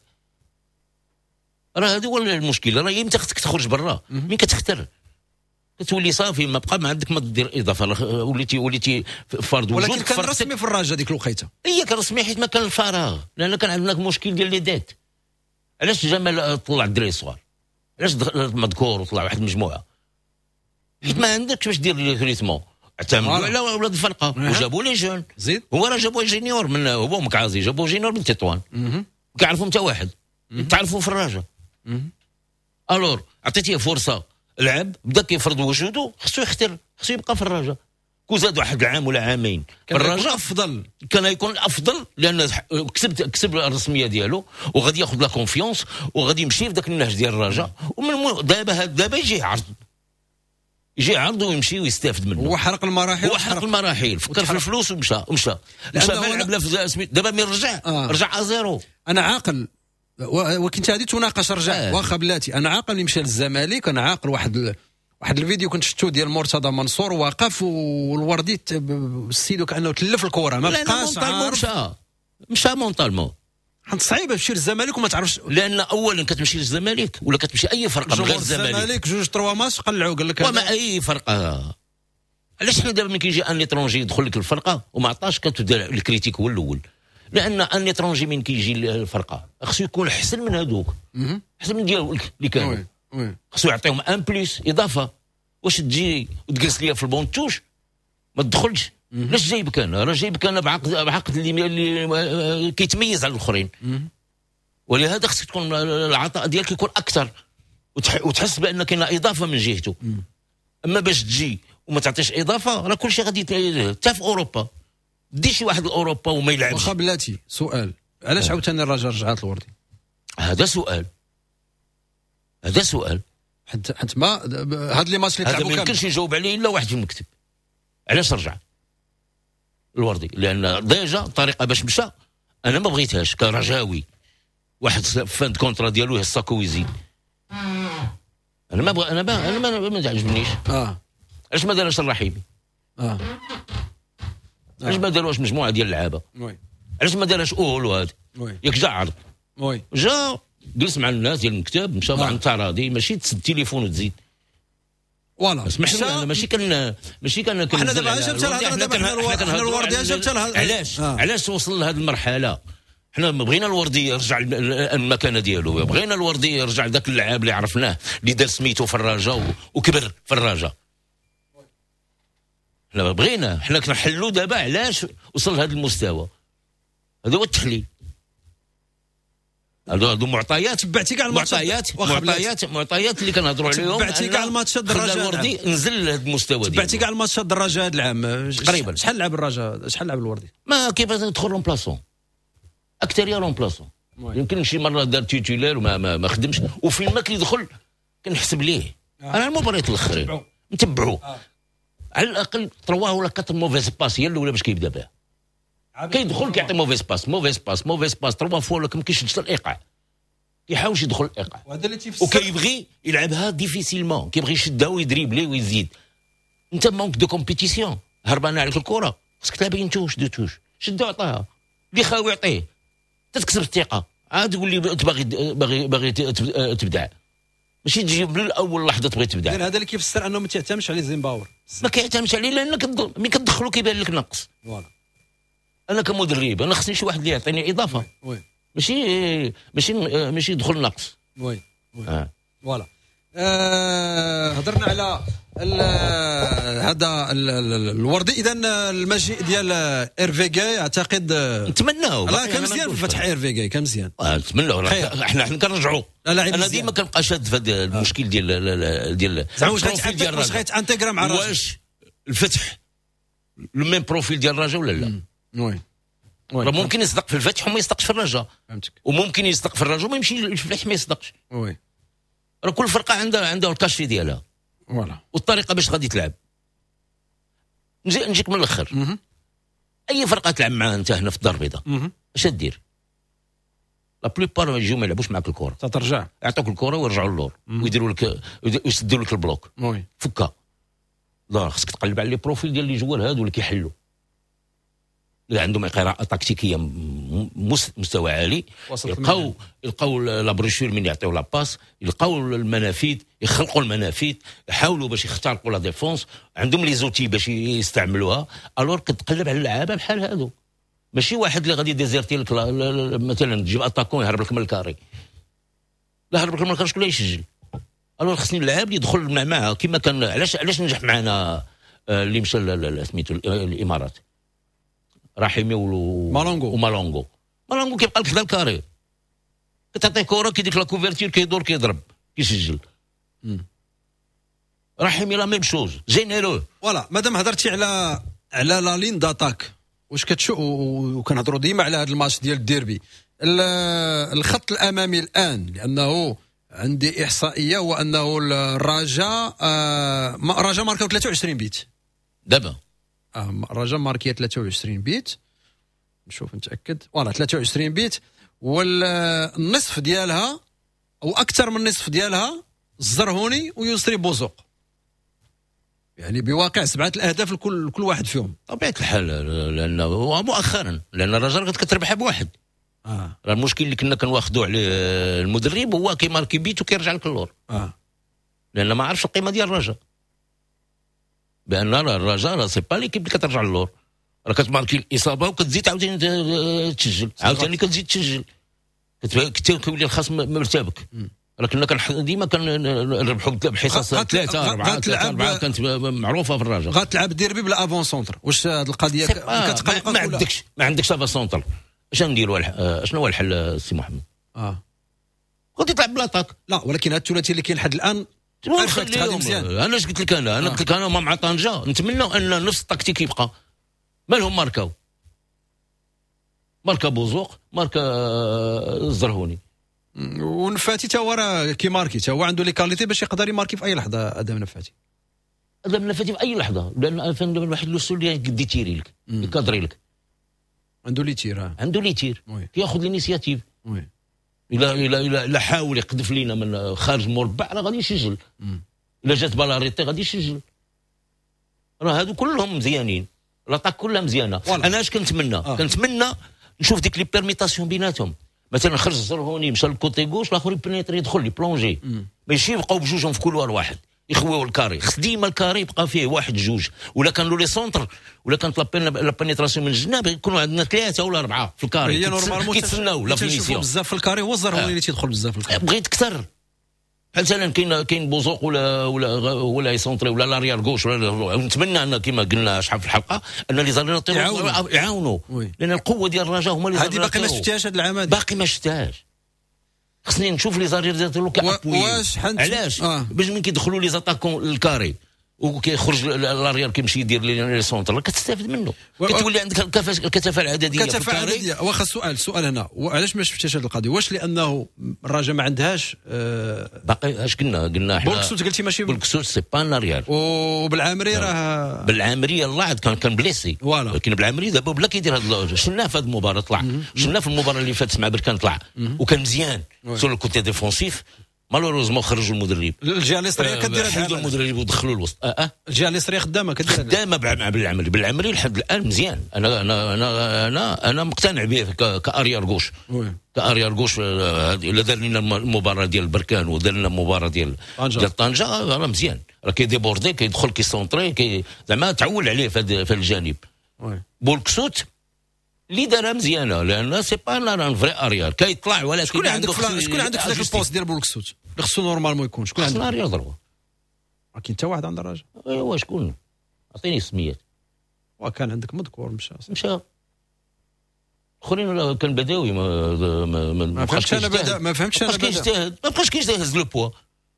راه هذا هو المشكل. راه امتى خصك تخرج برا مين كتختار كتولي صافي ما بقى ما عندك ما دير اضافه وليتي وليتي فرض وجود. ولكن كان رسمي في الرجاء ديك الوقيته. هي كان رسمي حيت ما كان الفراغ لان كان عندنا مشكل ديال لي ديت. علاش جمال طلع الدراري الصغار علاش مذكور وطلع واحد المجموعه حيت ما عندكش باش دير لي ريتمون اعتمدوا على ولاد الفرقه وجابوا لي جون زيد هو راه جابوا جينيور من هو مكعازي جابوا جينيور من تطوان كيعرفوا حتى واحد تعرفوا في الرجاء. الور عطيتيه فرصه لعب بدا كيفرض وجوده خصو يختار خصو يبقى في الرجاء. كون زاد واحد العام ولا عامين كان الرجاء افضل كان يكون الافضل لان كسب كسب الرسميه ديالو وغادي ياخذ لا كونفيونس وغادي يمشي في ذاك النهج ديال الرجاء. ومن دابا دابا يجي عرض يجي عرض ويمشي ويستافد منه. هو حرق المراحل هو حرق المراحل فكر في الفلوس ومشى ومشى مشى لعب لا دابا مين رجع آه. رجع ازيرو. انا عاقل وكنت غادي تناقش رجع آه. واخا بلاتي انا عاقل اللي مشى للزمالك. انا عاقل واحد ال... واحد الفيديو كنت شفتو ديال مرتضى منصور واقف والوردي السيدو كانه تلف الكره ما بقاش عارف مشى مشى مونطالمون. حنت صعيبه تمشي للزمالك وما تعرفش لان اولا كتمشي للزمالك ولا كتمشي اي فرقه غير الزمالك. الزمالك جوج تروا ماتش قلعوا قال لك وما اي فرقه. علاش حنا دابا ملي كيجي ان ايترونجي يدخل لك الفرقه وما عطاش كتبدا الكريتيك هو الاول لان ان ايترونجي من كيجي الفرقه خصو يكون احسن من هذوك احسن من ديال اللي كانوا خصو يعطيهم ان بليس اضافه. واش تجي وتجلس ليا في البونتوش ما تدخلش علاش جايبك انا راه جايبك انا بعقد بعقد اللي, اللي كيتميز على الاخرين. ولهذا خصك تكون العطاء ديالك يكون اكثر وتحس بان كاينه اضافه من جهته. اما باش تجي وما تعطيش اضافه راه كلشي غادي حتى في اوروبا دي شي واحد لاوروبا وما يلعبش. واخا بلاتي سؤال علاش عاوتاني الرجاء رجعت الوردي؟ هذا سؤال هذا سؤال حتى حتى ما هاد لي ماتش اللي تلعبوا هذا ما يمكنش يجاوب عليه الا واحد في المكتب. علاش رجع الوردي؟ لان ديجا الطريقه باش مشى انا ما بغيتهاش كرجاوي. واحد فان كونترا ديالو يهصاكو ويزيد انا ما بغ... انا ما انا ما, ما تعجبنيش. اه علاش ما دارش الرحيمي؟ اه علاش ما داروش مجموعه ديال اللعابه؟ وي علاش ما دارش اول وهذا؟ ياك جا عرض وي جا جلس مع الناس ديال المكتب مشى مع التراضي ماشي تسد التليفون وتزيد فوالا اسمح لي انا ماشي كان ماشي كان حنا دابا جبت لها دابا حنا الورديه جبت لها علاش آه. علاش وصل لهذه المرحله؟ حنا بغينا الوردي يرجع المكانه ديالو بغينا الوردي يرجع ذاك اللاعب اللي عرفناه اللي دار سميتو في الرجاء وكبر في الرجاء. حنا بغينا حنا كنحلوا دابا علاش وصل لهذا المستوى. هذا هو التحليل. هادو هادو معطيات تبعتي كاع المعطيات معطيات معطيات اللي كنهضروا عليهم. تبعتي كاع الماتشات الدراجه الوردي نزل لهذا المستوى ديالو. تبعتي كاع الماتشات الدراجه هذا العام تقريبا. شحال لعب الرجاء شحال لعب الوردي؟ ما كيف تدخل رومبلاسون اكثريه رومبلاسون. يمكن شي مره دار تيتولير وما ما, ما خدمش وفين ما كيدخل كنحسب ليه. آه. انا المباريات الاخرين نتبعوه آه. على الاقل ترواه ولا كات موفيز باس هي الاولى باش كيبدا بها. كيدخل كيعطي موفيز باس موفيز باس موفيز باس تروا فوا ولا ما كيشدش الايقاع كيحاولش يدخل الايقاع وكيبغي يلعبها ديفيسيلمون كيبغي يشدها ويدريبلي ويزيد. انت مونك دو كومبيتيسيون هربانه عليك الكره خصك تلعب ين توش دو توش شدها وعطاها اللي خاوي يعطيه تتكسر الثقه عاد تقول لي باغي باغي باغي تبدع ماشي تجي من اول لحظه تبغي تبدع. هذا اللي كيفسر انه ما تعتمدش عليه زيمباور. ما كيعتمدش عليه لانك ملي كتدخلو كيبان لك نقص. فوالا انا كمدرب انا خصني شي واحد اللي يعطيني اضافه وي ماشي ماشي ماشي يدخل نقص. وي وي فوالا آه هضرنا على هذا الوردي. اذا المجيء ديال ايرفيغاي اعتقد نتمناو لا كان مزيان في فتح ايرفيغاي كان مزيان نتمناو. احنا حنا كنرجعوا انا ديما كنبقى شاد في هذا المشكل ديال ديال زعما واش غيتانتيغرا مع الرجاء واش الفتح لو ميم بروفيل ديال الرجاء ولا لا؟ وي راه ممكن يصدق في الفتح وما يصدقش في الرجاء فهمتك وممكن يصدق في الرجاء وما يمشي للفتح ما يصدقش. وي راه كل فرقه عندها عندها الكاشي ديالها فوالا والطريقه باش غادي تلعب. نجي نجيك من الاخر اي فرقه تلعب معها انت هنا في الدار البيضاء اش دير؟ لا بلوبار يجيو ما يلعبوش معاك الكره تترجع يعطوك الكره ويرجعوا للور ويديروا لك ويسدوا لك البلوك وي فكا لا خصك تقلب على لي بروفيل ديال اللي جوال هادو اللي كيحلوا اللي عندهم قراءه تكتيكيه مستوى عالي، يلقاو يلقاو لابريشور من يعطيو لاباس، يلقاو المنافذ، يخلقوا المنافذ، يحاولوا باش يخترقوا لا ديفونس، عندهم لي زوتي باش يستعملوها. الور كتقلب على اللعابه بحال هادو، ماشي واحد اللي غادي ديزيرتي لك مثلا تجيب اتاكون يهرب لك من الكاري، لا هرب لك من الكاري شكون اللي يسجل؟ الور خصني اللاعب اللي يدخل معاه كما كان. علاش علاش نجح معنا اللي مشى سميتو الامارات رحيمي ومالونغو ومالونغو مالونغو كيبقى لك حدا الكاري، كتعطيه كره كيديك لا كوفرتير كيدور كيضرب كيسجل. رحيمي لا ميم شوز جينيرو. فوالا مادام هضرتي على على لا لين داتاك، واش كتشوف وكنهضروا ديما على هذا الماتش ديال الديربي، الخط الامامي الان، لانه عندي احصائيه هو انه الرجاء آه الرجاء ماركاو ثلاثة وعشرين بيت دابا. اه الرجاء ماركيه ثلاثة وعشرين بيت، نشوف نتاكد. فوالا ثلاثة وعشرين بيت، والنصف ديالها او اكثر من النصف ديالها الزرهوني ويسري بوزوق، يعني بواقع سبعه الاهداف لكل كل واحد فيهم. طبيعه الحال، لانه مؤخرا لان الرجاء كتربح بواحد. اه راه المشكل اللي كنا كنواخذوا على المدرب هو كيماركي بيت وكيرجع لك اللور. اه لان ما عرفش القيمه ديال الرجاء، بان الرجاء راه سي با ليكيب اللي كترجع للور، راه كتماركي الاصابه وكتزيد عاوتاني تسجل، عاوتاني كتزيد تسجل، كتولي الخصم مرتبك. راه كنا كن ديما كنربحوا بحصص ثلاثه اربعه ثلاثه اربعه، كانت معروفه في الرجاء. غتلعب ديربي بلا افون سونتر، واش هذه القضيه كتقلقك؟ ما عندكش ما عندكش افون سونتر، اش نديروا؟ شنو هو الحل السي محمد؟ اه غادي تلعب بلاطاك. لا ولكن هذا الثلاثي اللي كاين لحد الان مزيان. انا اش قلت لك؟ انا انا قلت لك انا مع طنجه نتمنى ان نفس التكتيك يبقى. مالهم ماركاو ماركا بوزوق، ماركا الزرهوني، ونفاتي تا هو راه كيماركي، تا هو عنده لي كاليتي باش يقدر يماركي في اي لحظه. ادم نفاتي ادم نفاتي في اي لحظه، لان فين واحد لوسول اللي قد يتيري لك يكادري لك، عنده لي تير عنده لي تير كياخذ الانيسياتيف. وي الا الا الا حاول يقذف لينا من خارج المربع راه غادي يسجل. الا جات بالاريتي غادي يسجل. راه هادو كلهم مزيانين، لاطاك كلها مزيانه. انا اش كنتمنى؟ آه. كنتمنى نشوف ديك لي بيرميتاسيون بيناتهم، مثلا خرج الزرهوني مشى للكوتي غوش، الاخر يبنيتري يدخل لي بلونجي، ماشي يبقاو بجوجهم في كل واحد يخويو الكاري. خص ديما الكاري يبقى فيه واحد جوج، ولا كانوا لي سونتر ولا كانت لا بينيتراسيون من الجناب يكونوا عندنا ثلاثه ولا اربعه في الكاري. هي نورمالمون كيتسناو لا فينيسيون بزاف في الكاري، هو الزرهوني اللي تيدخل بزاف في الكاري. بغيت كثر مثلا كاين كاين بوزوق ولا ولا ولا يسونطري ولا لاريار غوش، ولا نتمنى ان كما قلنا شحال في الحلقه ان لي زارير يعاونوا، لان القوه ديال الرجاء هما اللي هذه باقي ما شفتيهاش هذه العام هذه، باقي ما شفتهاش. خصني نشوف لي زارير ديالو كابوي. واش علاش؟ آه. باش من كيدخلوا لي زاتاكون للكاري وكيخرج لاريار كيمشي يدير لي سونتر كتستافد منه، كتولي عندك الكثافه العدديه. الكثافه العدديه. واخا السؤال السؤال هنا علاش ما شفتيش هذه القضيه؟ واش لانه الرجاء ما عندهاش آه باقي اش قلنا قلنا حنا بولكسوت قلتي ماشي بولكسوت سي با ناريال، وبالعامري راه بالعامري الله عاد كان كان بليسي، ولكن بالعامري دابا بلا كيدير هذا. شفناه في هذه المباراه طلع، شفناه في المباراه اللي فاتت مع بركان طلع وكان مزيان سور الكوتي ديفونسيف. مالوروزمون خرجوا المدرب، الجهه اليسريه كدير هذا المدرب ودخلوا الوسط. اه اه الجهه اليسريه خدامه كدير خدامه بالعمري بالعمري لحد الان مزيان. انا انا انا انا, أنا مقتنع به كاريار غوش، كاريار غوش. الا دار لنا المباراه ديال بركان ودار لنا المباراه ديال ديال طنجه راه مزيان، راه كيديبوردي كيدخل كيسونطري كي زعما تعول عليه في هذا الجانب. بولكسوت اللي دارها مزيانه، لان سي با لا فري اريار كيطلع، ولكن شكون عندك شكون عندك في ذاك البوست ديال بولكسوت اللي خصو نورمالمون يكون؟ شكون عندك؟ اريار ضربه كاين حتى واحد عند الراجل. ايوا شكون؟ عطيني السميات. وكان عندك مذكور مشى مشى اخرين كان بداوي ما ما ما فهمتش انا بدا ما فهمتش انا بدا كيجتهد ما بقاش كيجتهد هز لو بوا.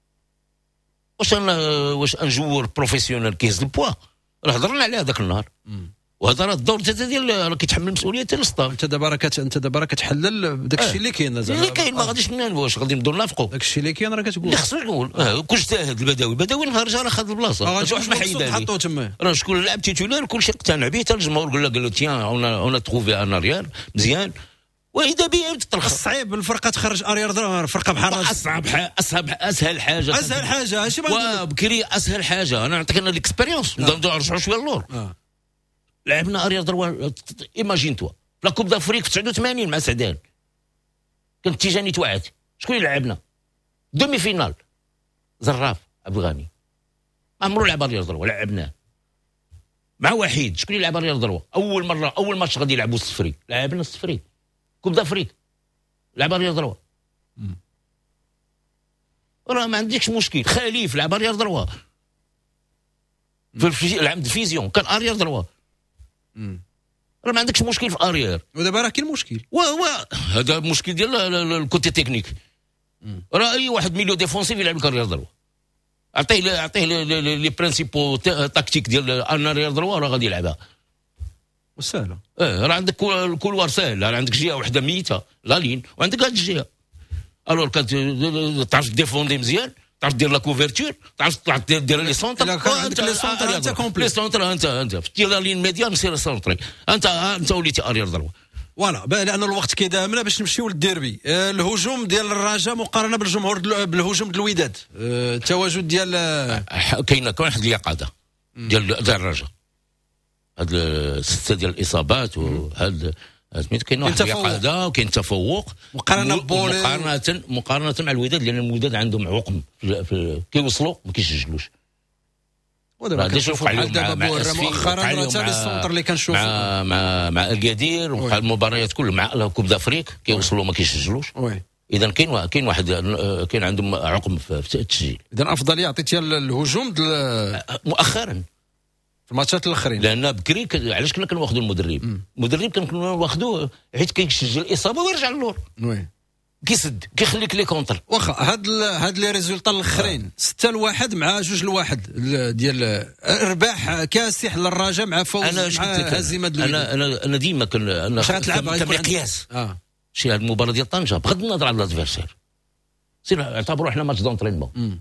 واش انا واش ان جوور بروفيسيونيل كيهز البوا؟ راه هضرنا عليه هذاك النهار، وهذا راه الدور ديال راه كيتحمل المسؤوليه حتى للسطاف. انت دابا راه انت دابا راه كتحلل داك الشيء اللي كاين زعما اللي كاين، ما غاديش واش غادي نبداو نافقوا داك الشيء اللي كاين راه كتقول اللي خصو يقول. اه كلشي اجتهد البداوي بداوي نهار جا راه خد البلاصه، واش ما حيدها حطوه تما. راه شكون لعب تيتولار كلشي اقتنع به، حتى الجمهور قال له قال له تيان اون تروفي ان اريال مزيان، واذا بيه تترخص. صعيب الفرقه تخرج اريال فرقه بحال اصعب اصعب اسهل حاجه اسهل حاجه ماشي بكري اسهل حاجه. انا نعطيك انا ليكسبيريونس نرجعوا شويه للور. لعبنا اريير دروا ايماجين توا لا كوب دافريك في تسعة وثمانين مع سعدان كان تيجاني توعد شكون اللي لعبنا دومي فينال زراف عبد الغني عمرو لعب اريير دروا لعبناه مع وحيد شكون اللي لعب اريير دروا اول مره اول ماتش غادي يلعبوا الصفري لعبنا الصفري كوب دافريك لعب اريير دروا راه ما عندكش مشكل خليف لعب اريير دروا في العام ديفيزيون كان اريير دروا راه ما عندكش مشكل في اريير ودابا راه كاين مشكل و و هذا المشكل ديال الكوتي تكنيك راه اي واحد ميليو ديفونسيف يلعب لك اريير دروا عطيه عطيه لي برينسيبو تاكتيك ديال اريير دروا راه غادي يلعبها وسهله اه راه عندك الكولوار ساهل راه عندك جهه وحده ميته لا لين وعندك هاد الجهه الور كانت تعرف ديفوندي مزيان تعرف دير لا كوفرتور تعرف تطلع دير لي سونتر عندك لي سونتر انت كومبلي لي سونتر انت انت في لا لين ميديان مسير سونتري انت انت وليتي اريير دروا فوالا لان الوقت كيداهمنا باش نمشيو للديربي آه الهجوم ديال الرجاء مقارنه بالجمهور بالهجوم ديال الوداد آه التواجد ديال كاينه كاين واحد اليقظه ديال ديال الرجاء هاد السته ديال الاصابات وهاد سميتو كاين واحد اليقظه وكاين تفوق مقارنه بولي مقارنه مقارنه مع الوداد لان الوداد عندهم عقم في, في كيوصلوا ما كيسجلوش ودابا كنشوفوا بحال دابا مؤخرا راه حتى لي سونتر اللي كنشوفوا مع مع مع القدير ومع المباريات كل مع كوب دافريك كيوصلوا ما كيسجلوش اذا كاين كاين واحد كاين عندهم عقم في التسجيل اذا افضليه عطيتيها للهجوم مؤخرا في الماتشات الاخرين لان بكري ك... علاش كنا كنواخذوا المدرب المدرب كنا واخذوه حيت كيسجل الاصابه ويرجع للور وي كيسد كيخليك لي كونتر واخا هاد ال... هاد لي ريزولطا الاخرين ستة لواحد مع جوج لواحد ديال ارباح كاسح للرجاء مع فوز مع هزيمه انا انا انا ديما كن انا كمقياس اه شي هاد المباراه ديال طنجه بغض النظر على الادفيرسير سير اعتبروا احنا ماتش دونطرينمون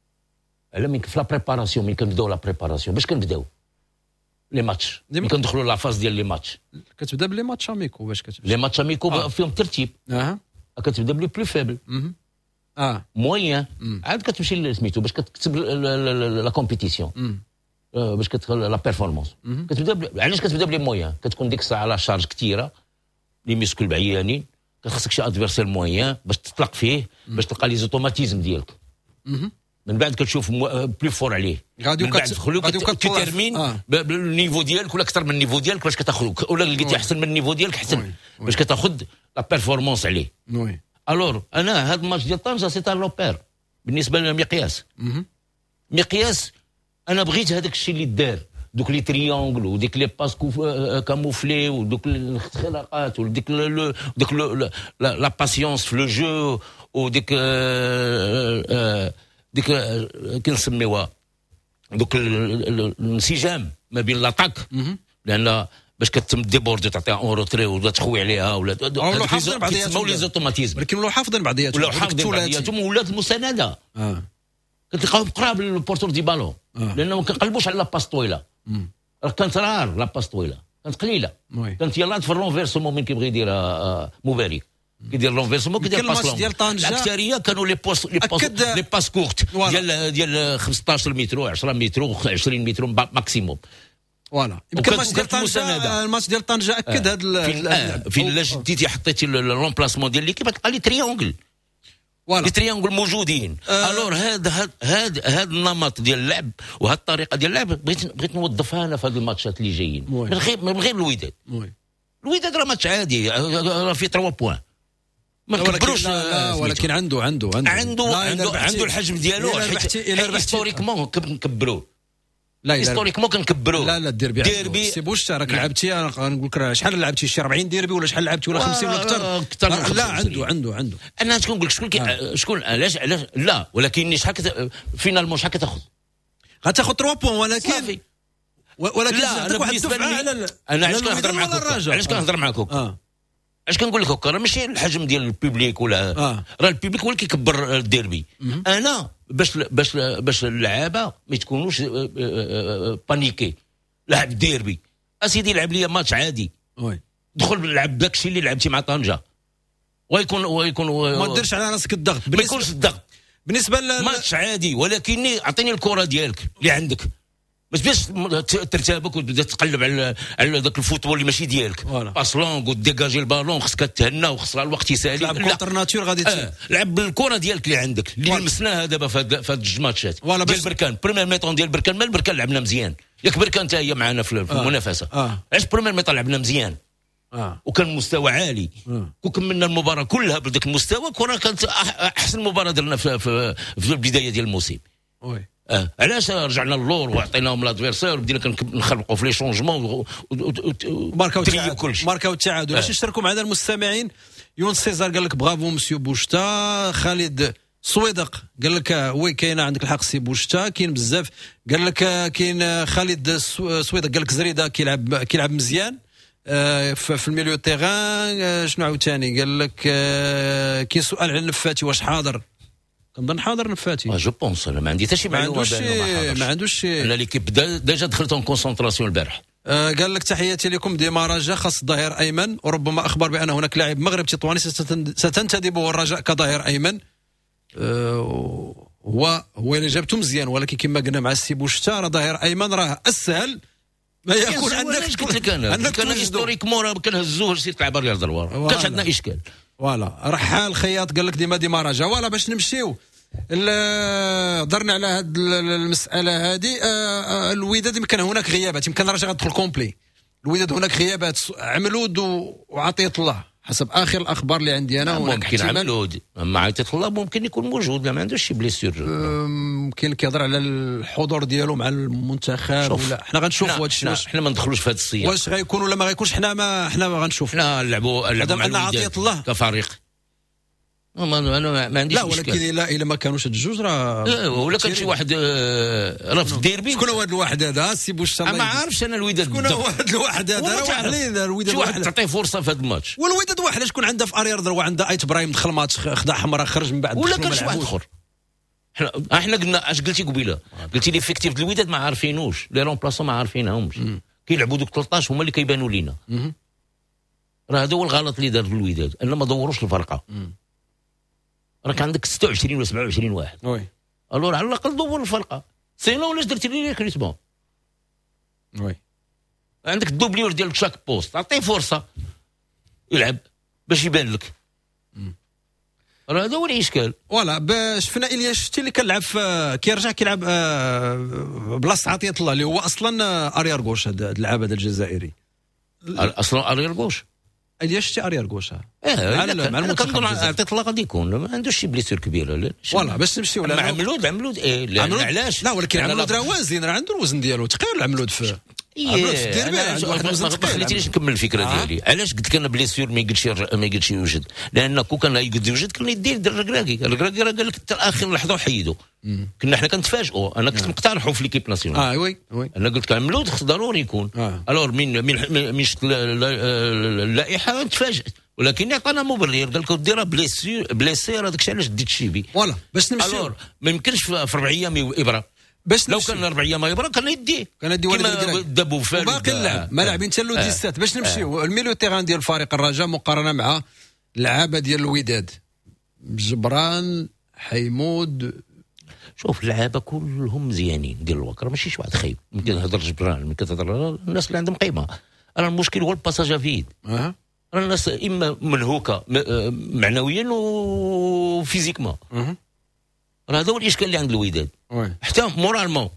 على من في لا بريباراسيون من كنبداو لا بريباراسيون باش كنبداو لي ماتش ملي كندخلوا لا فاز ديال لي ماتش كتبدا بلي ماتش اميكو باش كتبدا لي ماتش اميكو آه. فيهم ترتيب اها كتبدا بلي بلو فيبل اه موين عاد كتمشي سميتو باش كتكتب لا كومبيتيسيون باش كتدخل لا بيرفورمانس كتبدا علاش كتبدا بلي موين كتكون ديك الساعه لا شارج كثيره لي ميسكل بعيانين كتخصك شي ادفيرسير موين باش تطلق فيه باش تلقى لي زوتوماتيزم ديالك من بعد كتشوف بلو فور عليه غادي كترمين آه. بالنيفو ديالك ولا اكثر من النيفو ديالك باش كتاخذ ولا لقيتي احسن من النيفو ديالك احسن باش كتاخذ لا بيرفورمانس عليه وي الور انا هذا الماتش ديال طنجه سي تاع لوبير بالنسبه لنا مقياس مقياس انا بغيت هذاك الشيء اللي دار دوك لي تريونغل وديك لي باس كاموفلي ودوك الاختراقات وديك دوك لا باسيونس في لو جو وديك ديك كنسميوها دوك الانسجام ما بين لاطاك لان باش كتم ديبوردي تعطيها اون روتري ولا تخوي عليها ولا كيتسموا لي زوتوماتيزم ولكن ولاو حافظين بعضياتهم ولاو حافظين بعضياتهم ولات المسانده اه كتلقاهم قراب للبورتور دي بالون آه. لانه ما كنقلبوش على لاباس طويله راه كانت رار لاباس طويله كانت قليله كانت يلاه في الرونفيرسمون من كيبغي يدير مبارك كيدير لونفيرسمون كيدير باس ديال طنجه الاكثريه كانوا لي بوست لي بوست لي باس كورت ديال ديال خمسطاش متر عشرة متر عشرين متر ماكسيموم فوالا يمكن الماتش ديال طنجه الماتش ديال طنجه اكد هذا فين لا شديتي حطيتي الرومبلاسمون ديال ليكيب تلقى لي تريونغل لي تريونغل موجودين الور هذا هذا هذا النمط ديال اللعب وهذه الطريقه ديال اللعب بغيت بغيت نوظفها انا في هذه الماتشات اللي جايين من غير من غير الوداد الوداد راه ماتش عادي راه فيه ثلاثة بوان ما كبروش ولكن عنده عنده عنده عنده عنده, عنده الحجم ديالو حيت هيستوريكمون كنكبروه لا هيستوريكمون كنكبروه لا لا الديربي ديربي سي بوش راك لعبتي نقول لك شحال لعبتي شي أربعين ديربي ولا شحال لعبتي ولا خمسين ولا اكثر لا عنده عنده عنده انا شكون نقول لك شكون شكون علاش علاش لا ولكن شحال فينالمون شحال كتاخذ غتاخذ ثلاثة بوان ولكن ولكن عندك واحد الدفعه انا علاش كنهضر معاك علاش كنهضر معاك اش كنقول لك راه ماشي الحجم ديال البوبليك ولا آه. راه البوبليك هو اللي كيكبر الديربي انا باش باش باش اللعابه ما تكونوش بانيكي لعب ديربي اسيدي لعب لي ماتش عادي وي دخل لعب داك الشيء اللي لعبتي مع طنجه ويكون ويكون ما ديرش على راسك الضغط ما يكونش الضغط بالنسبه ل ماتش عادي ولكن اعطيني الكره ديالك اللي عندك باش باش ترتابك وتبدا تقلب على على ذاك الفوتبول اللي ماشي ديالك اصلا قلت ديجاجي البالون خصك تهنى وخصها الوقت يسالي تلعب كونتر ناتور غادي آه. لعب بالكره ديالك اللي عندك اللي لمسناها دابا في هاد الجوج ماتشات ديال بركان بريمير ميطون ديال بركان مال بركان لعبنا مزيان ياك بركان حتى هي معنا في المنافسه آه. علاش بريمير ميطون لعبنا مزيان آه. وكان المستوى عالي آه. وكملنا المباراه كلها بذاك المستوى كره كانت احسن مباراه درنا في, في, في البدايه ديال الموسم وي اه علاش رجعنا للور وعطيناهم لادفيرسير وبدينا كنخربقوا في لي شونجمون ماركاو التعادل ماركاو التعادل باش نشتركوا معنا المستمعين. يونس سيزار قال لك برافو مسيو بوشتا. خالد صويدق قال لك وي كاينه عندك الحق سي بوشتا. كاين بزاف قال لك كاين خالد صويدق قال لك زريده كيلعب كيلعب مزيان في الميليو تيغان. شنو عاوتاني قال لك كاين سؤال على النفاتي واش حاضر؟ كنظن حاضر نفاتي. جو بونس انا ما عندي حتى شي معلومه ما عندوش شي. انا ليكيب ديجا دخلت اون كونسونطراسيون البارح. آه قال لك تحياتي لكم ديما رجاء خاص ظهير ايمن وربما اخبر بان هناك لاعب مغرب تطواني ستنتدبه الرجاء كظهير ايمن. آه هو هو اللي جابته مزيان ولكن كما قلنا مع السي بوشتا راه ظهير ايمن راه اسهل ما يكون عندك. قلت لك انا كان هيستوريك مورا كنهزوه سير تلعب رياض الوار كانش عندنا اشكال. فوالا رحال خياط قال لك ديما ديما رجاء. فوالا باش نمشيو درنا على هذه المساله هذه. الوداد يمكن هناك غيابات يمكن الرجاء غتدخل كومبلي. الوداد هناك غيابات عملود وعطيه الله حسب اخر الاخبار اللي عندي انا. ممكن عملود مع عطيه الله ممكن يكون موجود ما عندوش شي بليسيور. ممكن كيهضر على الحضور ديالو مع المنتخب ولا حنا غنشوفوا هذا الشيء. واش حنا ما ندخلوش في هذا السياق واش غيكون ولا ما غيكونش حنا ما حنا ما غنشوف. حنا نلعبوا نلعبوا مع عطيه الله كفريق. ما انا ما عنديش لا ولكن الا الا ما كانوش هاد الجوج راه ولا كان شي واحد راه في الديربي. شكون هو هذا الواحد هذا سي بوش؟ ما عارفش انا الوداد شكون هو هذا الواحد هذا؟ راه واحد الوداد شي واحد تعطيه فرصه في هذا الماتش. والوداد واحد شكون عنده في ارير ضربه عنده ايت برايم دخل ماتش خدا حمراء خرج من بعد ولا كان شي واحد اخر. حنا احنا قلنا اش قلتي قبيله قلتي لي فيكتيف د الوداد ما عارفينوش لي رومبلاسون ما عارفينهمش كيلعبوا دوك ثلاطاش هما اللي كيبانوا لينا. راه هذا هو الغلط اللي دار الوداد ان ما دوروش الفرقه. راك عندك ستة وعشرين ولا سبعة وعشرين واحد وي الور على الاقل دور الفرقه سينو ولاش درتي لي ريكريتمون. وي عندك الدوبليور ديال شاك بوست عطيه فرصه يلعب باش يبان لك. راه هذا هو الاشكال. فوالا باش شفنا الياس شتي اللي كنلعب كيرجع كيلعب بلاصه عطيه الله اللي هو اصلا اريار غوش هذا اللاعب هذا الجزائري اصلا اريار غوش الياس شتي اريار غوش. اه مع المنتخب عطيت الله غادي يكون ما عندوش شي بليسير كبيره. لا فوالا باش نمشيو مع عملود عملود ايه علاش لا ولكن عملود راه وازن راه عنده الوزن ديالو ثقيل عملود في عملود في الديربي عنده واحد الوزن ثقيل. خليتينيش نكمل الفكره آه. ديالي علاش قلت لك انا بليسير ما يقدش ما يقدش يوجد لان كون كان يقدر يوجد كان يدير الركراكي الركراكي راه قال لك حتى اخر لحظه وحيدوا. كنا حنا كنتفاجئوا انا كنت مقترحوا في ليكيب ناسيونال. اه وي وي انا قلت لك عملود خص ضروري يكون. آه. الور من من من اللائحه تفاجئت ولكن عطانا مبرر قال لكم ديرها بليسير بليسير هذاك الشيء علاش ديت الشيبي. فوالا باش نمشيو الور ما يمكنش في اربع ايام ابره باش لو كان اربع ايام ابره كان يديه كان يدي وليد الكراكي دابو فال باقي اللعب ما لاعبين حتى لو ديسات. باش نمشيو الميليو تيغان ديال فريق الرجاء مقارنه مع اللعابه ديال الوداد جبران حيمود. شوف اللعابه كلهم مزيانين ديال الوكر ماشي شي واحد خايب. يمكن نهضر جبران يمكن تهضر الناس اللي عندهم قيمه. انا المشكل هو الباساج فيد. أه. الناس اما منهوكه معنويا وفيزيكمون. أه. راه هذا هو الاشكال اللي عند الوداد. حتى مورالمون